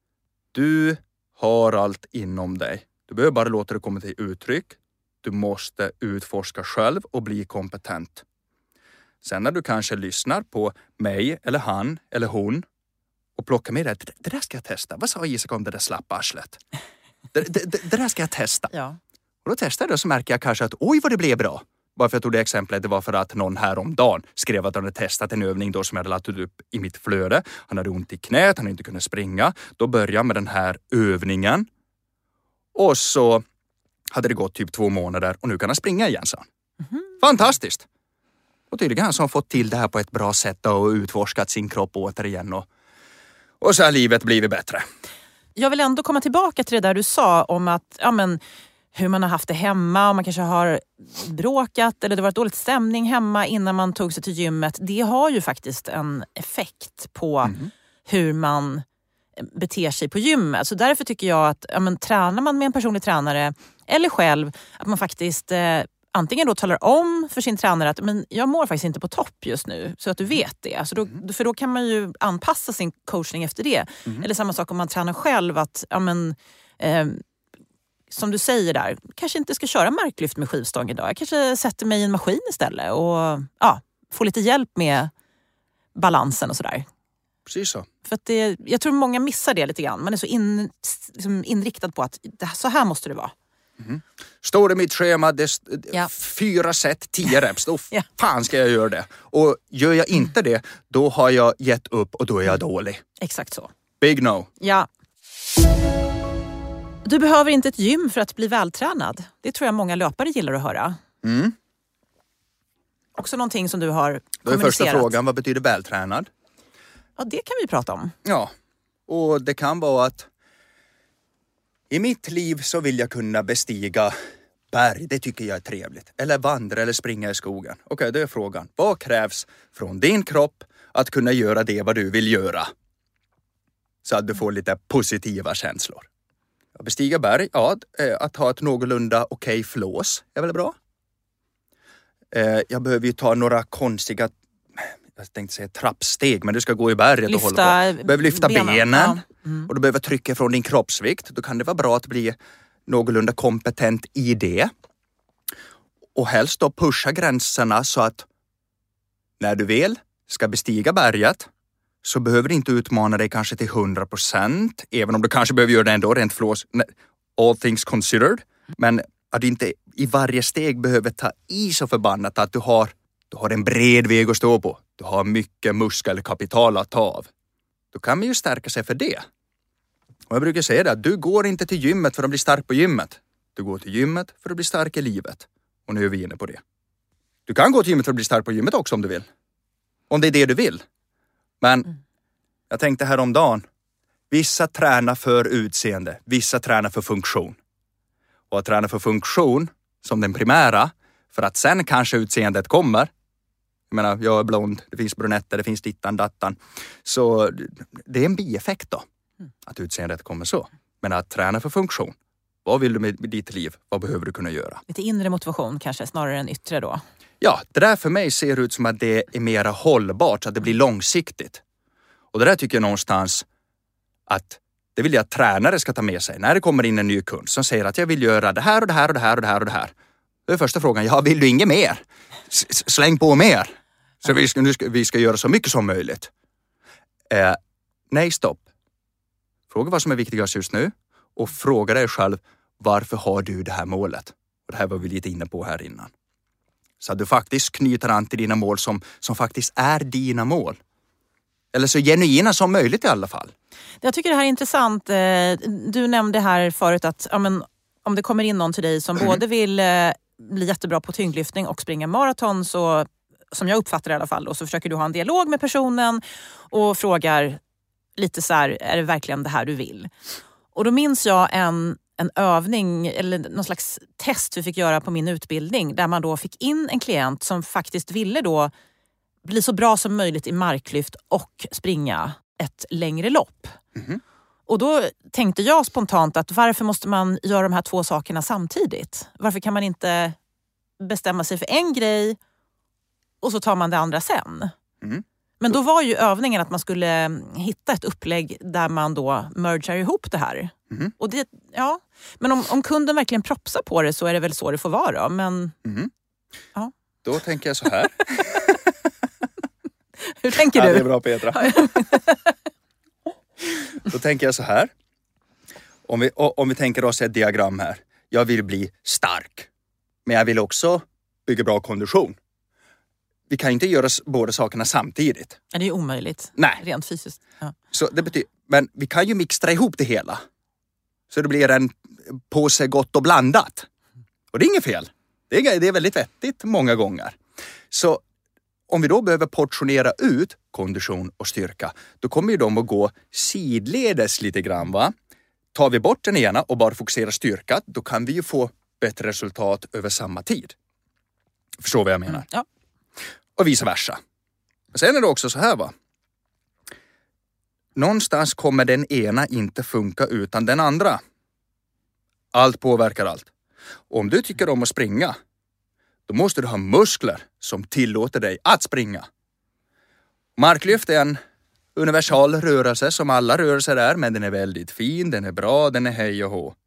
Du har allt inom dig. Du behöver bara låta det komma till uttryck. Du måste utforska själv och bli kompetent. Sen när du kanske lyssnar på mig eller han eller hon och plockar med det. Det där ska jag testa. Vad sa Isak om det där slappa arslet? Det, det, det, det där ska jag testa. Ja. Och då testar jag det och så märker jag kanske att oj vad det blev bra. Bara för att jag tog det exemplet, det var för att någon häromdagen skrev att han hade testat en övning då som jag hade lagt upp i mitt flöde. Han hade ont i knät, han hade inte kunnat springa. Då började jag med den här övningen. Och så hade det gått typ två månader och nu kan han springa igen, så. Mm-hmm. Fantastiskt! Och tydligen har han fått till det här på ett bra sätt och utforskat sin kropp återigen. Och, och så har livet blivit bättre. Jag vill ändå komma tillbaka till det där du sa om att ja, men, hur man har haft det hemma och man kanske har bråkat eller det har varit dåligt stämning hemma innan man tog sig till gymmet. Det har ju faktiskt en effekt på mm. hur man beter sig på gymmet. Så därför tycker jag att ja, men, tränar man med en personlig tränare eller själv, att man faktiskt eh, antingen då talar om för sin tränare att men, jag mår faktiskt inte på topp just nu, så att du vet det. Alltså då, mm. För då kan man ju anpassa sin coachning efter det. Mm. Eller samma sak om man tränar själv att ja, men, eh, som du säger där, kanske inte ska köra marklyft med skivstång idag. Jag kanske sätter mig i en maskin istället och ja, får lite hjälp med balansen och sådär. Precis så. För att det, jag tror många missar det lite grann. Man är så in, liksom inriktad på att det, så här måste det vara. Mm. Står det mitt schema, det st- ja. fyra set, tio reps, då ja. fan ska jag göra det. Och gör jag inte det, då har jag gett upp och då är jag dålig. Exakt så. Big no. Ja. Du behöver inte ett gym för att bli vältränad. Det tror jag många löpare gillar att höra. Mm. Också någonting som du har kommunicerat. Då är första frågan, vad betyder vältränad? Ja, det kan vi prata om. Ja, och det kan vara att i mitt liv så vill jag kunna bestiga berg. Det tycker jag är trevligt. Eller vandra eller springa i skogen. Okej, okay, det är frågan. Vad krävs från din kropp att kunna göra det vad du vill göra? Så att du får lite positiva känslor. Bestiga berg, ja, att ha ett någorlunda okej okay flås är väl bra. Jag behöver ju ta några konstiga, jag tänkte säga trappsteg, men du ska gå i berget lyfta och hålla på. Du behöver lyfta benen, benen ja. mm. och du behöver trycka från din kroppsvikt. Då kan det vara bra att bli någorlunda kompetent i det. Och helst då pusha gränserna så att när du väl ska bestiga berget så behöver du inte utmana dig kanske till hundra procent. Även om du kanske behöver göra det ändå rent flås. All things considered. Men att du inte i varje steg behöver ta i så förbannat att du har, du har en bred väg att stå på. Du har mycket muskelkapital att ta av. Då kan man ju stärka sig för det. Och jag brukar säga det, att du går inte till gymmet för att bli stark på gymmet. Du går till gymmet för att bli stark i livet. Och nu är vi inne på det. Du kan gå till gymmet för att bli stark på gymmet också om du vill. Om det är det du vill. Men mm. jag tänkte häromdagen. Vissa tränar för utseende. Vissa tränar för funktion. Och att träna för funktion som den primära. För att sen kanske utseendet kommer. Jag menar, jag är blond. Det finns brunetter. Det finns dittan, dattan. Så det är en bieffekt då. Mm. Att utseendet kommer så. Men att träna för funktion. Vad vill du med ditt liv? Vad behöver du kunna göra? Lite inre motivation kanske snarare än yttre då. Ja, det där för mig ser ut som att det är mer hållbart. Så att det blir långsiktigt. Och det där tycker jag någonstans att det vill jag att tränare ska ta med sig. När det kommer in en ny kund som säger att jag vill göra det här och det här och det här och det här och det här. Då är första frågan, ja, vill du inget mer? S- släng på mer. Så vi ska, nu ska, vi ska göra så mycket som möjligt. Eh, nej, stopp. Fråga vad som är viktigast just nu. Och fråga dig själv, varför har du det här målet? Och det här var vi lite inne på här innan. Så att du faktiskt knyter an till dina mål som, som faktiskt är dina mål. Eller så genuina som möjligt i alla fall. Jag tycker det här är intressant. Du nämnde här förut att ja, men, om det kommer in någon till dig som mm. både vill eh, bli jättebra på tyngdlyftning och springa maraton, så som jag uppfattar det i alla fall, och så försöker du ha en dialog med personen och frågar lite så här, är det verkligen det här du vill? Och då minns jag en, en övning eller någon slags test vi fick göra på min utbildning där man då fick in en klient som faktiskt ville då bli så bra som möjligt i marklyft och springa ett längre lopp. Mm-hmm. Och då tänkte jag spontant att varför måste man göra de här två sakerna samtidigt? Varför kan man inte bestämma sig för en grej och så tar man det andra sen? Mm. Men då var ju övningen att man skulle hitta ett upplägg där man då mergar ihop det här. Mm. Och det, ja. Men om, om kunden verkligen propsar på det så är det väl så det får vara. Men, mm. ja. Då tänker jag så här. Hur tänker ja, du? Det är bra, Petra. Då tänker jag så här. Om vi, om vi tänker oss ett diagram här. Jag vill bli stark. Men jag vill också bygga bra kondition. Vi kan inte göra båda sakerna samtidigt. Det är ju omöjligt. Nej. Rent fysiskt. Ja. Så det betyder, men vi kan ju mixtra ihop det hela. Så det blir en påse gott och blandat. Och det är inget fel. Det är, det är väldigt vettigt många gånger. Så om vi då behöver portionera ut kondition och styrka, då kommer ju de att gå sidledes lite grann, va? Tar vi bort den ena och bara fokuserar styrka, då kan vi ju få bättre resultat över samma tid. Förstår vad jag menar? Mm, ja. Och vice versa. Sen är det också så här, va? Någonstans kommer den ena inte funka utan den andra. Allt påverkar allt. Och om du tycker om att springa, då måste du ha muskler som tillåter dig att springa. Marklyft är en universal rörelse som alla rörelser är, men den är väldigt fin, den är bra, den är hej och hå.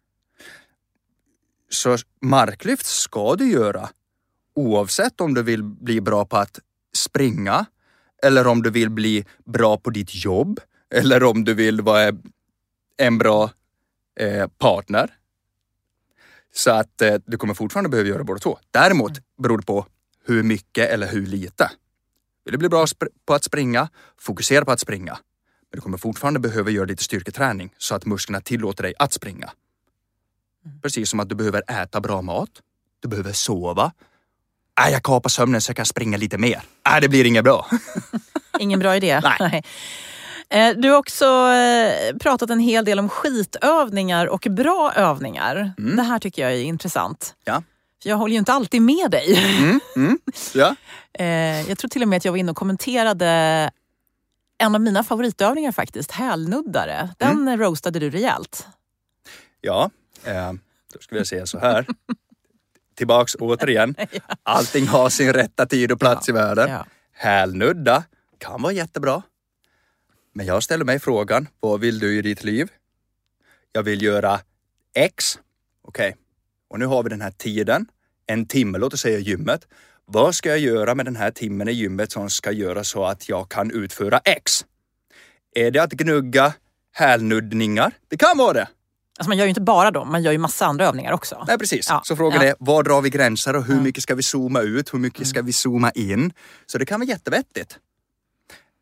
Så marklyft ska du göra oavsett om du vill bli bra på att springa eller om du vill bli bra på ditt jobb eller om du vill vara en bra eh, partner. Så att eh, du kommer fortfarande behöva göra båda två. Däremot beror det på hur mycket eller hur lite. Vill du bli bra sp- på att springa, fokusera på att springa. Men du kommer fortfarande behöva göra lite styrketräning så att musklerna tillåter dig att springa. Mm. Precis som att du behöver äta bra mat. Du behöver sova. Äh, jag kapar sömnen så jag kan springa lite mer. Äh, det blir inget bra. Ingen bra idé. Nej. Nej. Du har också pratat en hel del om skitövningar och bra övningar. Mm. Det här tycker jag är intressant. Ja. Jag håller ju inte alltid med dig. Mm. Mm. Ja. Jag tror till och med att jag var inne och kommenterade en av mina favoritövningar faktiskt, hälnuddare. Den mm. roastade du rejält. Ja, eh, då skulle jag säga så här. Tillbaks återigen. Ja. Allting har sin rätta tid och plats ja. i världen. Ja. Hälnudda kan vara jättebra. Men jag ställer mig frågan, vad vill du i ditt liv? Jag vill göra X. Okej. Okay. Och nu har vi den här tiden. En timme, låt oss säga gymmet. Vad ska jag göra med den här timmen i gymmet som ska göra så att jag kan utföra X? Är det att gnugga hälnuddningar? Det kan vara det. Alltså man gör ju inte bara dem, man gör ju massa andra övningar också. Nej, precis. Ja. Så frågan ja. är, var drar vi gränser och hur mm. mycket ska vi zooma ut? Hur mycket mm. ska vi zooma in? Så det kan vara jättevettigt.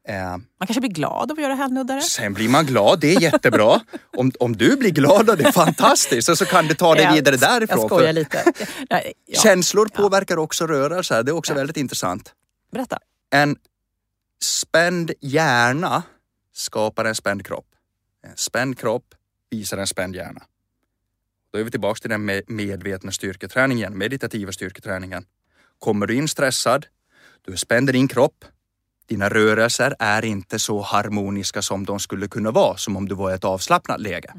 Eh, man kanske blir glad av att göra hälnuddare. Sen blir man glad, det är jättebra. om, om du blir glad, det är fantastiskt. Och så kan du ta dig vidare därifrån. Jag skojar lite. Nej, ja. Känslor påverkar också rörelser. Det är också ja. väldigt intressant. Berätta. En spänd hjärna skapar en spänd kropp. En spänd kropp visar en spänd hjärna. Då är vi tillbaka till den medvetna styrketräningen, meditativa styrketräningen. Kommer du in stressad, du spänner din kropp. Dina rörelser är inte så harmoniska som de skulle kunna vara, som om du var i ett avslappnat läge.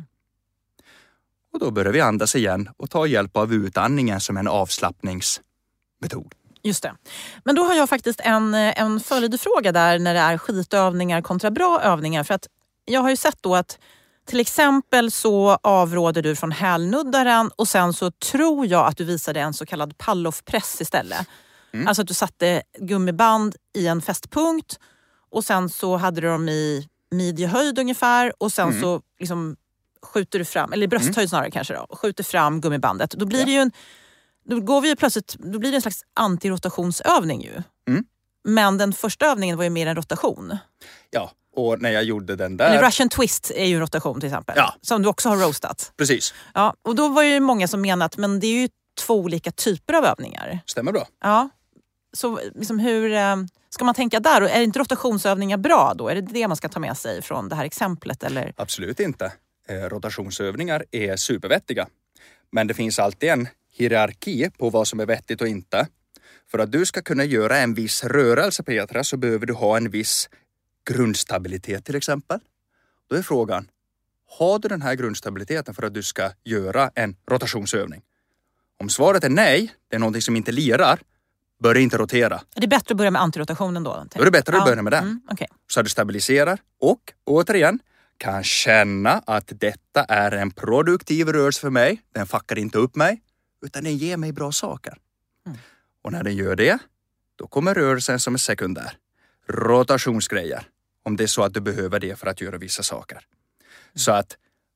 Och då börjar vi andas igen och ta hjälp av utandningen som en avslappningsmetod. Just det. Men då har jag faktiskt en, en följdfråga där när det är skitövningar kontra bra övningar. För att jag har ju sett då att till exempel så avråder du från hälnuddaren och sen så tror jag att du visade en så kallad palloffpress istället. Mm. Alltså att du satte gummiband i en fästpunkt och sen så hade du dem i midjehöjd ungefär och sen mm. så liksom skjuter du fram, eller i brösthöjd mm. snarare kanske då, och skjuter fram gummibandet. Då blir ja. det ju en, då går vi ju plötsligt, då blir det en slags antirotationsövning ju. Mm. Men den första övningen var ju mer en rotation. Ja, och när jag gjorde den där... Eller Russian twist är ju en rotation till exempel. Ja. Som du också har roastat. Precis. Ja, och då var ju många som menat, men det är ju två olika typer av övningar. Stämmer bra. Ja. Så liksom hur ska man tänka där? Är inte rotationsövningar bra då? Är det det man ska ta med sig från det här exemplet? Eller? Absolut inte. Eh, rotationsövningar är supervettiga. Men det finns alltid en hierarki på vad som är vettigt och inte. För att du ska kunna göra en viss rörelse, Petra, så behöver du ha en viss grundstabilitet till exempel. Då är frågan, har du den här grundstabiliteten för att du ska göra en rotationsövning? Om svaret är nej, det är någonting som inte lirar, börja inte rotera. Är det bättre att börja med antirotationen då? Då är det bättre att börja med den. Mm, okay. Så att du stabiliserar och återigen kan känna att detta är en produktiv rörelse för mig. Den fuckar inte upp mig utan den ger mig bra saker. Mm. Och när den gör det, då kommer rörelsen som är sekundär. Rotationsgrejer. Om det är så att du behöver det för att göra vissa saker. Mm. Så att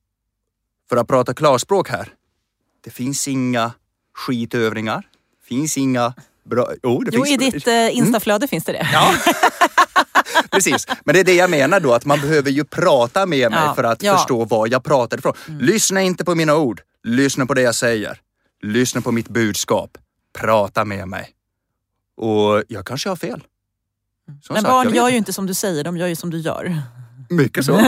för att prata klarspråk här, det finns inga skitövningar. Det finns inga bra... Oh, det jo, finns... i ditt eh, instaflöde mm. finns det det. Ja, precis. Men det är det jag menar då, att man behöver ju prata med mig ja. för att ja. förstå vad jag pratar ifrån. Mm. Lyssna inte på mina ord. Lyssna på det jag säger. Lyssna på mitt budskap. Prata med mig. Och jag kanske har fel. Som Men sagt, barn gör ju inte som du säger, de gör ju som du gör. Mycket så.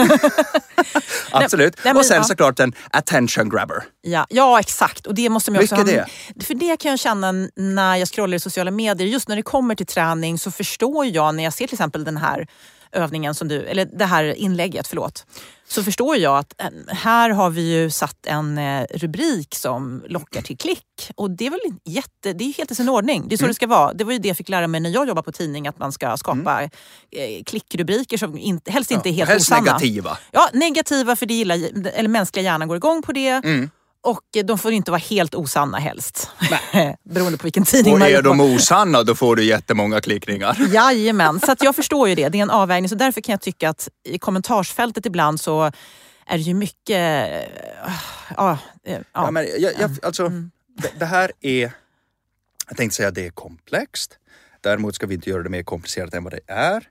Absolut. Nej, men, och sen ja. såklart en attention grabber. Ja, ja, exakt. Och det måste man också ha. Det? För det kan jag känna när jag scrollar i sociala medier. Just när det kommer till träning så förstår jag när jag ser till exempel den här övningen som du, eller det här inlägget, förlåt. Så förstår jag att här har vi ju satt en rubrik som lockar till klick. Och det är väl jätte, det är helt i sin ordning. Det är så mm. det ska vara. Det var ju det jag fick lära mig när jag jobbade på tidning, att man ska skapa mm. klickrubriker som inte, helst inte ja, är helt helst osanna. negativa. Ja, negativa för det gillar, eller mänskliga hjärnan går igång på det. Mm. Och de får inte vara helt osanna helst. Beroende på vilken tidning och man är de osanna, då får du jättemånga klickningar. Jajamän, så att jag förstår ju det. Det är en avvägning. Så därför kan jag tycka att i kommentarsfältet ibland så är det ju mycket... Uh, uh, uh, ja, men jag, jag, alltså, mm. det, det här är... Jag tänkte säga att det är komplext. Däremot ska vi inte göra det mer komplicerat än vad det är.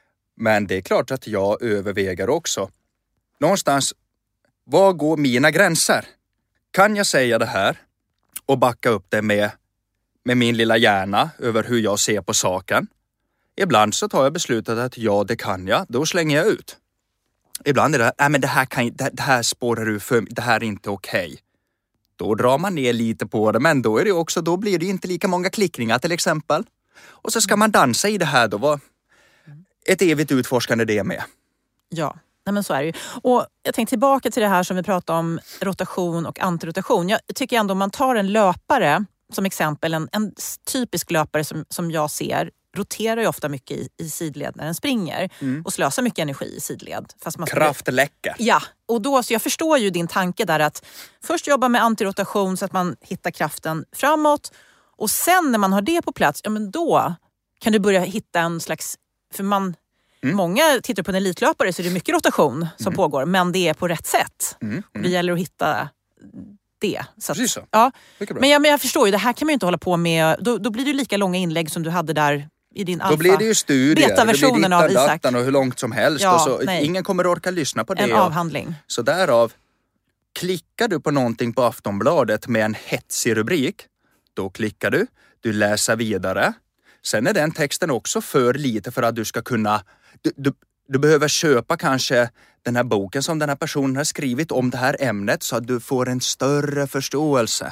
Men det är klart att jag överväger också. Någonstans, var går mina gränser? Kan jag säga det här och backa upp det med, med min lilla hjärna över hur jag ser på saken? Ibland så tar jag beslutet att ja, det kan jag. Då slänger jag ut. Ibland är det, nej men det här, kan, det, det här spårar du för, det här är inte okej. Okay. Då drar man ner lite på det, men då är det också, då blir det inte lika många klickningar till exempel. Och så ska man dansa i det här då. Var ett evigt utforskande det med. Ja. Nej, men så är det ju. Och jag tänkte tillbaka till det här som vi pratade om, rotation och antirotation. Jag tycker ändå om man tar en löpare som exempel, en, en typisk löpare som, som jag ser roterar ju ofta mycket i, i sidled när den springer mm. och slösar mycket energi i sidled. Fast man Kraftläcka. Ja, och då så jag förstår ju din tanke där att först jobba med antirotation så att man hittar kraften framåt och sen när man har det på plats, ja men då kan du börja hitta en slags, för man Mm. många tittar på en elitlöpare så är det mycket rotation som mm. pågår, men det är på rätt sätt. Mm. Mm. Det gäller att hitta det. Så att, Precis så. Ja. Men, jag, men jag förstår ju, det här kan man ju inte hålla på med. Då, då blir det lika långa inlägg som du hade där i din Då alfa. blir det ju studier, Betaversionen det blir av dittan, Isak. dattan och hur långt som helst. Ja, och så, nej. ingen kommer orka lyssna på det. En avhandling. Så därav, klickar du på någonting på Aftonbladet med en hetsig rubrik, då klickar du, du läser vidare. Sen är den texten också för lite för att du ska kunna... Du, du, du behöver köpa kanske den här boken som den här personen har skrivit om det här ämnet så att du får en större förståelse.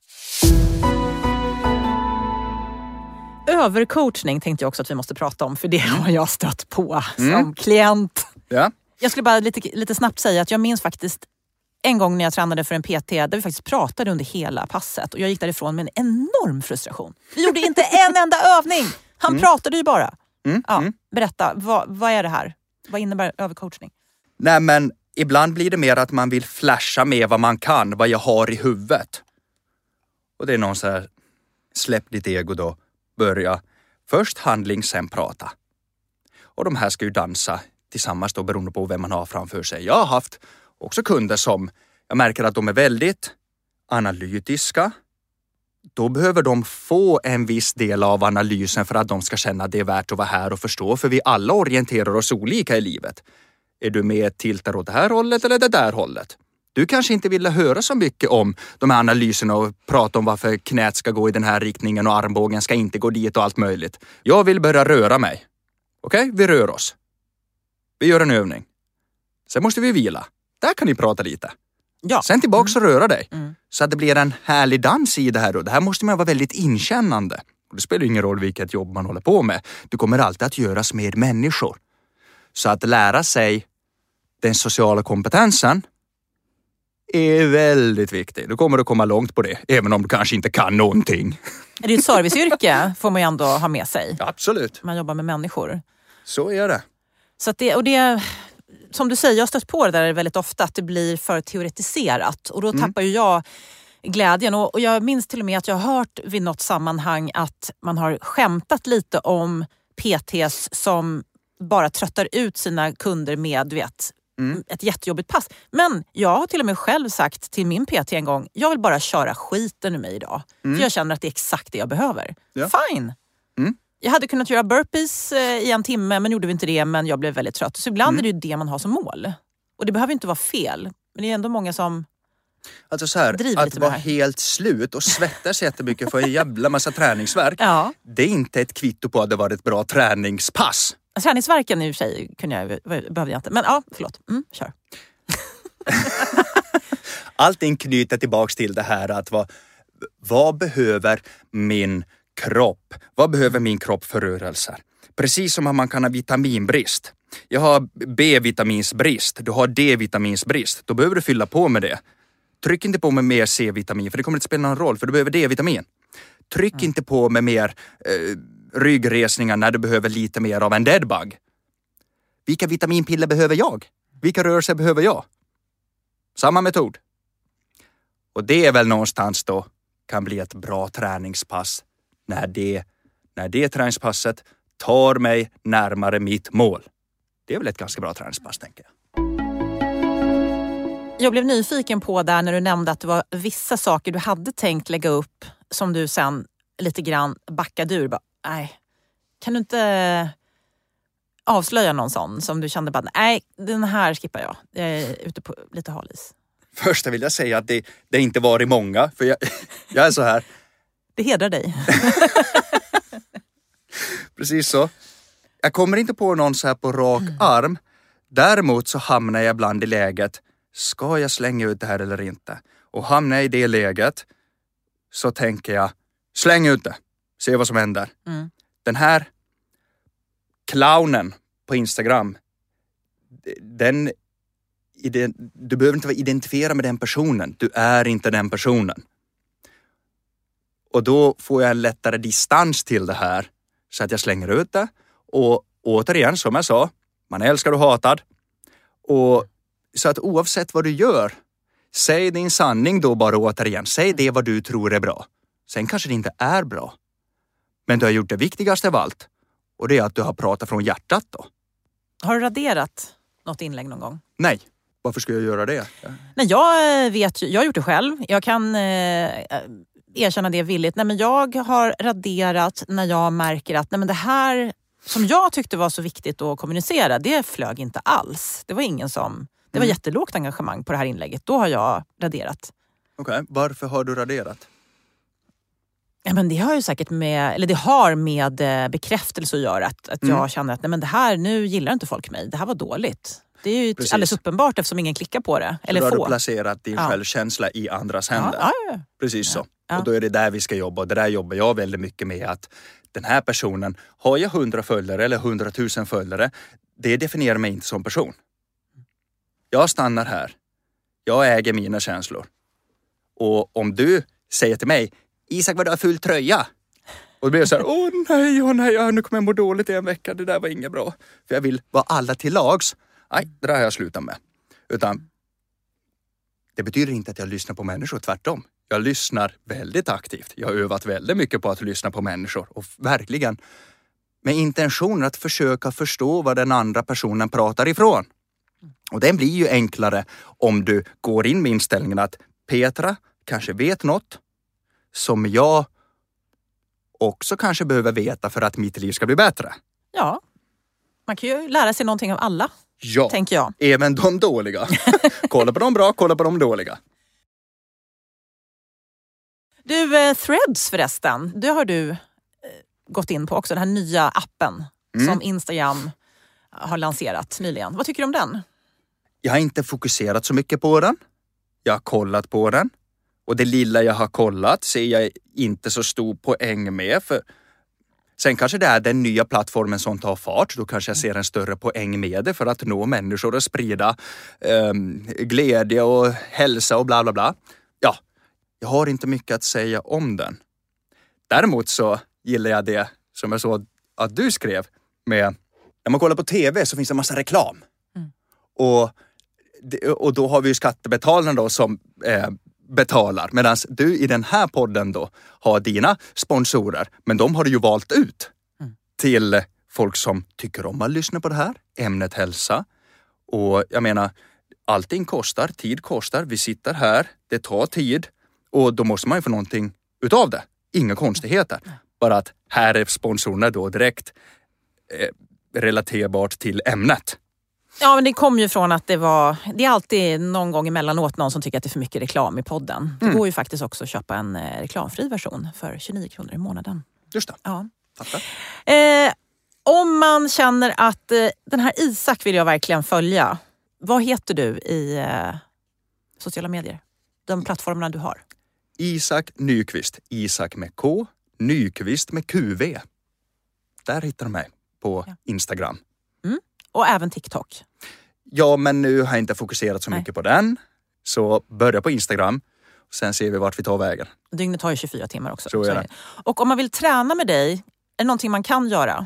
Övercoachning tänkte jag också att vi måste prata om, för det har jag stött på som Mm. klient. Ja. Jag skulle bara lite, lite snabbt säga att jag minns faktiskt en gång när jag tränade för en P T där vi faktiskt pratade under hela passet och jag gick därifrån med en enorm frustration. Vi gjorde inte en enda övning. Han Mm. pratade ju bara. Mm. Ja, Mm. berätta, vad, vad är det här? Vad innebär övercoachning? Nej, men ibland blir det mer att man vill flasha med vad man kan, vad jag har i huvudet. Och det är någon så här, släpp ditt ego då, börja. Först handling, sen prata. Och de här ska ju dansa tillsammans då beroende på vem man har framför sig. Jag har haft också kunder som jag märker att de är väldigt analytiska. Då behöver de få en viss del av analysen för att de ska känna att det är värt att vara här och förstå. För vi alla orienterar oss olika i livet. Är du med tiltar åt det här hållet eller det där hållet? Du kanske inte ville höra så mycket om de här analyserna och prata om varför knät ska gå i den här riktningen och armbågen ska inte gå dit och allt möjligt. Jag vill börja röra mig. Okej, vi rör oss. Vi gör en övning. Sen måste vi vila. Där kan ni prata lite. Ja. Sen tillbaks Mm. och röra dig. Mm. Så att det blir en härlig dans i det här. Och det här måste man vara väldigt inkännande. Och det spelar ingen roll vilket jobb man håller på med. Du kommer alltid att göras med människor. Så att lära sig den sociala kompetensen är väldigt viktigt. Du kommer att komma långt på det. Även om du kanske inte kan någonting. Det är ju ett serviceyrke, får man ju ändå ha med sig. Absolut. Man jobbar med människor. Så är det. Så att det, och det, som du säger, jag har stött på det där väldigt ofta, att det blir för teoretiserat. Och då Mm. tappar ju jag glädjen. Och, och jag minns till och med att jag har hört vid något sammanhang att man har skämtat lite om P T:s som bara tröttar ut sina kunder med, du vet, Mm. ett jättejobbigt pass. Men jag har till och med själv sagt till min P T en gång, jag vill bara köra skiten ur mig idag. Mm. För jag känner att det är exakt det jag behöver. Ja. Fine! Mm. Jag hade kunnat göra burpees eh, i en timme, men gjorde vi inte det, men jag blev väldigt trött. Så ibland Mm. är det ju det man har som mål. Och det behöver inte vara fel. Men det är ändå många som... Alltså så här, Driver att lite med vara det här. helt slut och svettas jättemycket för en jävla massa träningsverk. Ja. Det är inte ett kvitto på att det var ett bra träningspass. Träningsverken i och för sig kunde jag, behövde jag inte. Men ja, förlåt. Mm, kör. Allting knyter tillbaks till det här att vad, vad behöver min kropp? Vad behöver min kropp för rörelser? Precis som att man kan ha vitaminbrist. Jag har B-vitaminsbrist, du har D-vitaminsbrist. Då behöver du fylla på med det. Tryck inte på med mer C-vitamin för det kommer inte spela någon roll för du behöver D-vitamin. Tryck mm. inte på med mer eh, ryggresningar när du behöver lite mer av en deadbug. Vilka vitaminpiller behöver jag? Vilka rörelser behöver jag? Samma metod. Och det är väl någonstans då kan bli ett bra träningspass när det, när det träningspasset tar mig närmare mitt mål. Det är väl ett ganska bra träningspass, tänker jag. Jag blev nyfiken på där när du nämnde att det var vissa saker du hade tänkt lägga upp som du sen lite grann backade ur. Bara, nej, kan du inte avslöja någon sån som du kände bara, nej, den här skippar jag. Jag är ute på lite halis. Först vill jag säga att det, det inte varit många, för jag, jag är så här. Det hedrar dig. Precis så. Jag kommer inte på någon så här på rak mm. arm. Däremot så hamnar jag ibland i läget, ska jag slänga ut det här eller inte? Och hamnar jag i det läget så tänker jag, släng ut det. Se vad som händer. Mm. Den här clownen på Instagram, den, du behöver inte identifiera med den personen. Du är inte den personen. Och då får jag en lättare distans till det här så att jag slänger ut det. Och återigen, som jag sa, man älskar och hatad. Och så att oavsett vad du gör, säg din sanning då bara återigen. Säg det vad du tror är bra. Sen kanske det inte är bra. Men du har gjort det viktigaste av allt. Och det är att du har pratat från hjärtat då. Har du raderat något inlägg någon gång? Nej. Varför ska jag göra det? Nej, jag vet, jag har gjort det själv. Jag kan eh, erkänna det villigt. Nej, men jag har raderat när jag märker att nej, men det här som jag tyckte var så viktigt att kommunicera, det flög inte alls. Det var ingen som... Det var mm. jättelågt engagemang på det här inlägget. Då har jag raderat. Okej, okay. Varför har du raderat? Ja, men det har ju säkert med, eller det har med bekräftelse att göra. Att, att mm. jag känner att nej, men det här, nu gillar inte folk mig. Det här var dåligt. Det är ju Precis. alldeles uppenbart eftersom ingen klickar på det. Eller då har få. du placerat din ja. självkänsla i andras händer. Ja, ja, ja. Precis ja. så. Ja. Och då är det där vi ska jobba. Och det där jobbar jag väldigt mycket med. Att den här personen, har jag hundra följare eller hundratusen följare, det definierar mig inte som person. Jag stannar här. Jag äger mina känslor. Och om du säger till mig, Isak, vad du har full tröja. Och då blir jag så här, åh nej, åh nej, nu kommer jag må dåligt i en vecka. Det där var inget bra. För jag vill vara alla till lags. Nej, det där har jag slutat med. Utan det betyder inte att jag lyssnar på människor, tvärtom. Jag lyssnar väldigt aktivt. Jag har övat väldigt mycket på att lyssna på människor. Och verkligen med intentionen att försöka förstå vad den andra personen pratar ifrån. Och den blir ju enklare om du går in med inställningen att Petra kanske vet något som jag också kanske behöver veta för att mitt liv ska bli bättre. Ja, man kan ju lära sig någonting av alla, ja, tänker jag. Även de dåliga. Kolla på de bra, kolla på de dåliga. Du, eh, Threads förresten, det har du eh, gått in på också, den här nya appen mm. som Instagram har lanserat nyligen. Vad tycker du om den? Jag har inte fokuserat så mycket på den. Jag har kollat på den. Och det lilla jag har kollat ser jag inte så stor poäng med. För sen kanske det är den nya plattformen som tar fart. Då kanske jag ser en större poäng med det för att nå människor och sprida um, glädje och hälsa och bla bla bla. Ja, jag har inte mycket att säga om den. Däremot så gillar jag det som jag såg att du skrev med, när man kollar på tv så finns det en massa reklam. Mm. Och, och då har vi ju skattebetalarna då som eh, betalar. Medan du i den här podden då har dina sponsorer. Men de har du ju valt ut mm. till folk som tycker om att lyssna på det här. Ämnet hälsa. Och jag menar, allting kostar. Tid kostar. Vi sitter här. Det tar tid. Och då måste man ju få någonting utav det. Inga konstigheter. Mm. Bara att här är sponsorerna då direkt eh, relaterbart till ämnet. Ja, men det kom ju från att det var... Det är alltid någon gång emellanåt någon som tycker att det är för mycket reklam i podden. Det mm. går ju faktiskt också att köpa en eh, reklamfri version för tjugonio kronor i månaden. Just det. Ja. Fattar. Eh, om man känner att eh, den här Isak vill jag verkligen följa. Vad heter du i eh, sociala medier? De plattformarna du har. Isak Nyqvist. Isak med K. Nyqvist med Q V. Där hittar du mig på ja. Instagram. Mm. Och även TikTok. Ja, men nu har jag inte fokuserat så Nej. mycket på den. Så börja på Instagram. Och sen ser vi vart vi tar vägen. Dygnet har ju tjugofyra timmar också. Så är det. Och om man vill träna med dig, är det någonting man kan göra?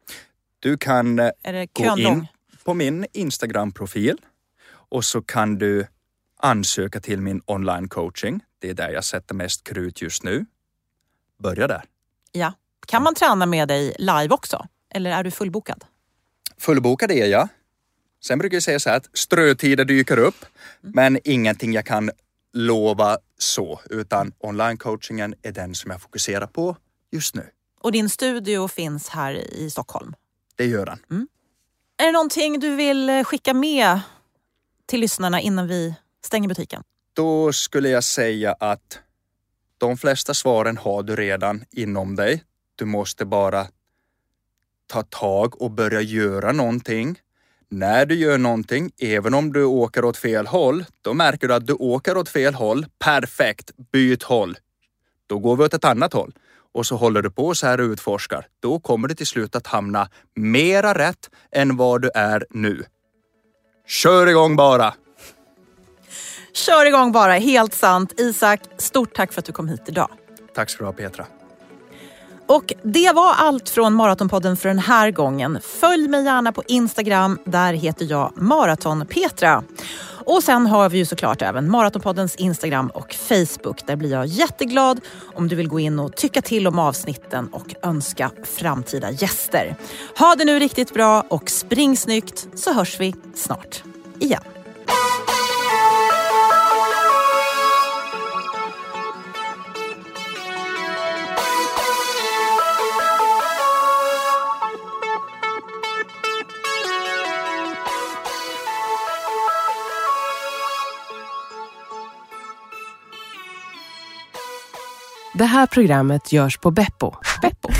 Du kan är det gå in på min Instagram-profil. Och så kan du ansöka till min online-coaching. Det är där jag sätter mest krut just nu. Börja där. Ja. Kan man träna med dig live också? Eller är du fullbokad? Fullbokad är jag. Sen brukar jag säga så här att strötider dyker upp. Mm. Men ingenting jag kan lova så. Utan online-coachingen är den som jag fokuserar på just nu. Och din studio finns här i Stockholm? Det gör den. Mm. Är det någonting du vill skicka med till lyssnarna innan vi stänger butiken? Då skulle jag säga att de flesta svaren har du redan inom dig. Du måste bara ta tag och börja göra någonting. När du gör någonting, även om du åker åt fel håll, då märker du att du åker åt fel håll. Perfekt, byt håll. Då går vi åt ett annat håll. Och så håller du på så här och utforskar. Då kommer du till slut att hamna mera rätt än vad du är nu. Kör igång bara! Kör igång bara, helt sant. Isak, stort tack för att du kom hit idag. Tack ska du ha, Petra. Och det var allt från Maratonpodden för den här gången. Följ mig gärna på Instagram, där heter jag Maratonpetra. Och sen har vi ju såklart även Maratonpoddens Instagram och Facebook. Där blir jag jätteglad om du vill gå in och tycka till om avsnitten och önska framtida gäster. Ha det nu riktigt bra och spring snyggt, så hörs vi snart igen. Det här programmet görs på Beppo. Beppo.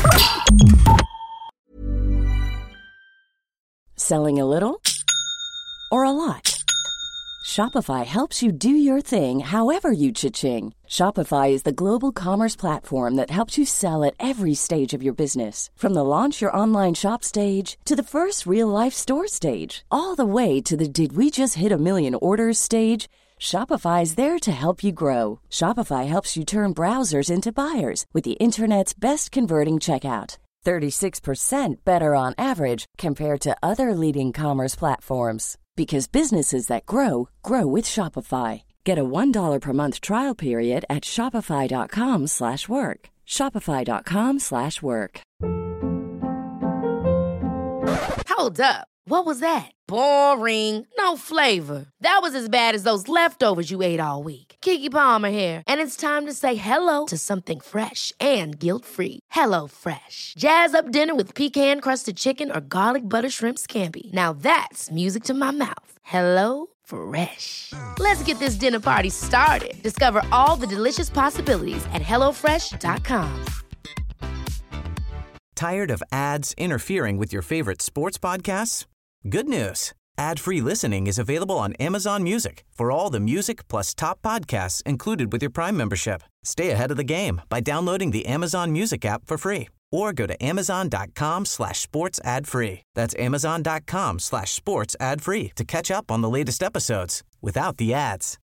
Selling a little or a lot? Shopify helps you do your thing however you cha-ching. Shopify is the global commerce platform that helps you sell at every stage of your business. From the launch your online shop stage to the first real-life store stage, all the way to the did we just hit a million orders stage. Shopify is there to help you grow. Shopify helps you turn browsers into buyers with the internet's best converting checkout. thirty-six percent better on average compared to other leading commerce platforms. Because businesses that grow, grow with Shopify. Get a one dollar per month trial period at shopify.com slash work. Shopify.com slash work. Hold up. What was that? Boring. No flavor. That was as bad as those leftovers you ate all week. Keke Palmer here, and it's time to say hello to something fresh and guilt-free. Hello Fresh. Jazz up dinner with pecan-crusted chicken or garlic butter shrimp scampi. Now that's music to my mouth. Hello Fresh. Let's get this dinner party started. Discover all the delicious possibilities at hello fresh dot com. Tired of ads interfering with your favorite sports podcasts? Good news. Ad-free listening is available on Amazon Music for all the music plus top podcasts included with your Prime membership. Stay ahead of the game by downloading the Amazon Music app for free or go to amazon.com slash sports ad free. That's amazon.com slash sports ad free to catch up on the latest episodes without the ads.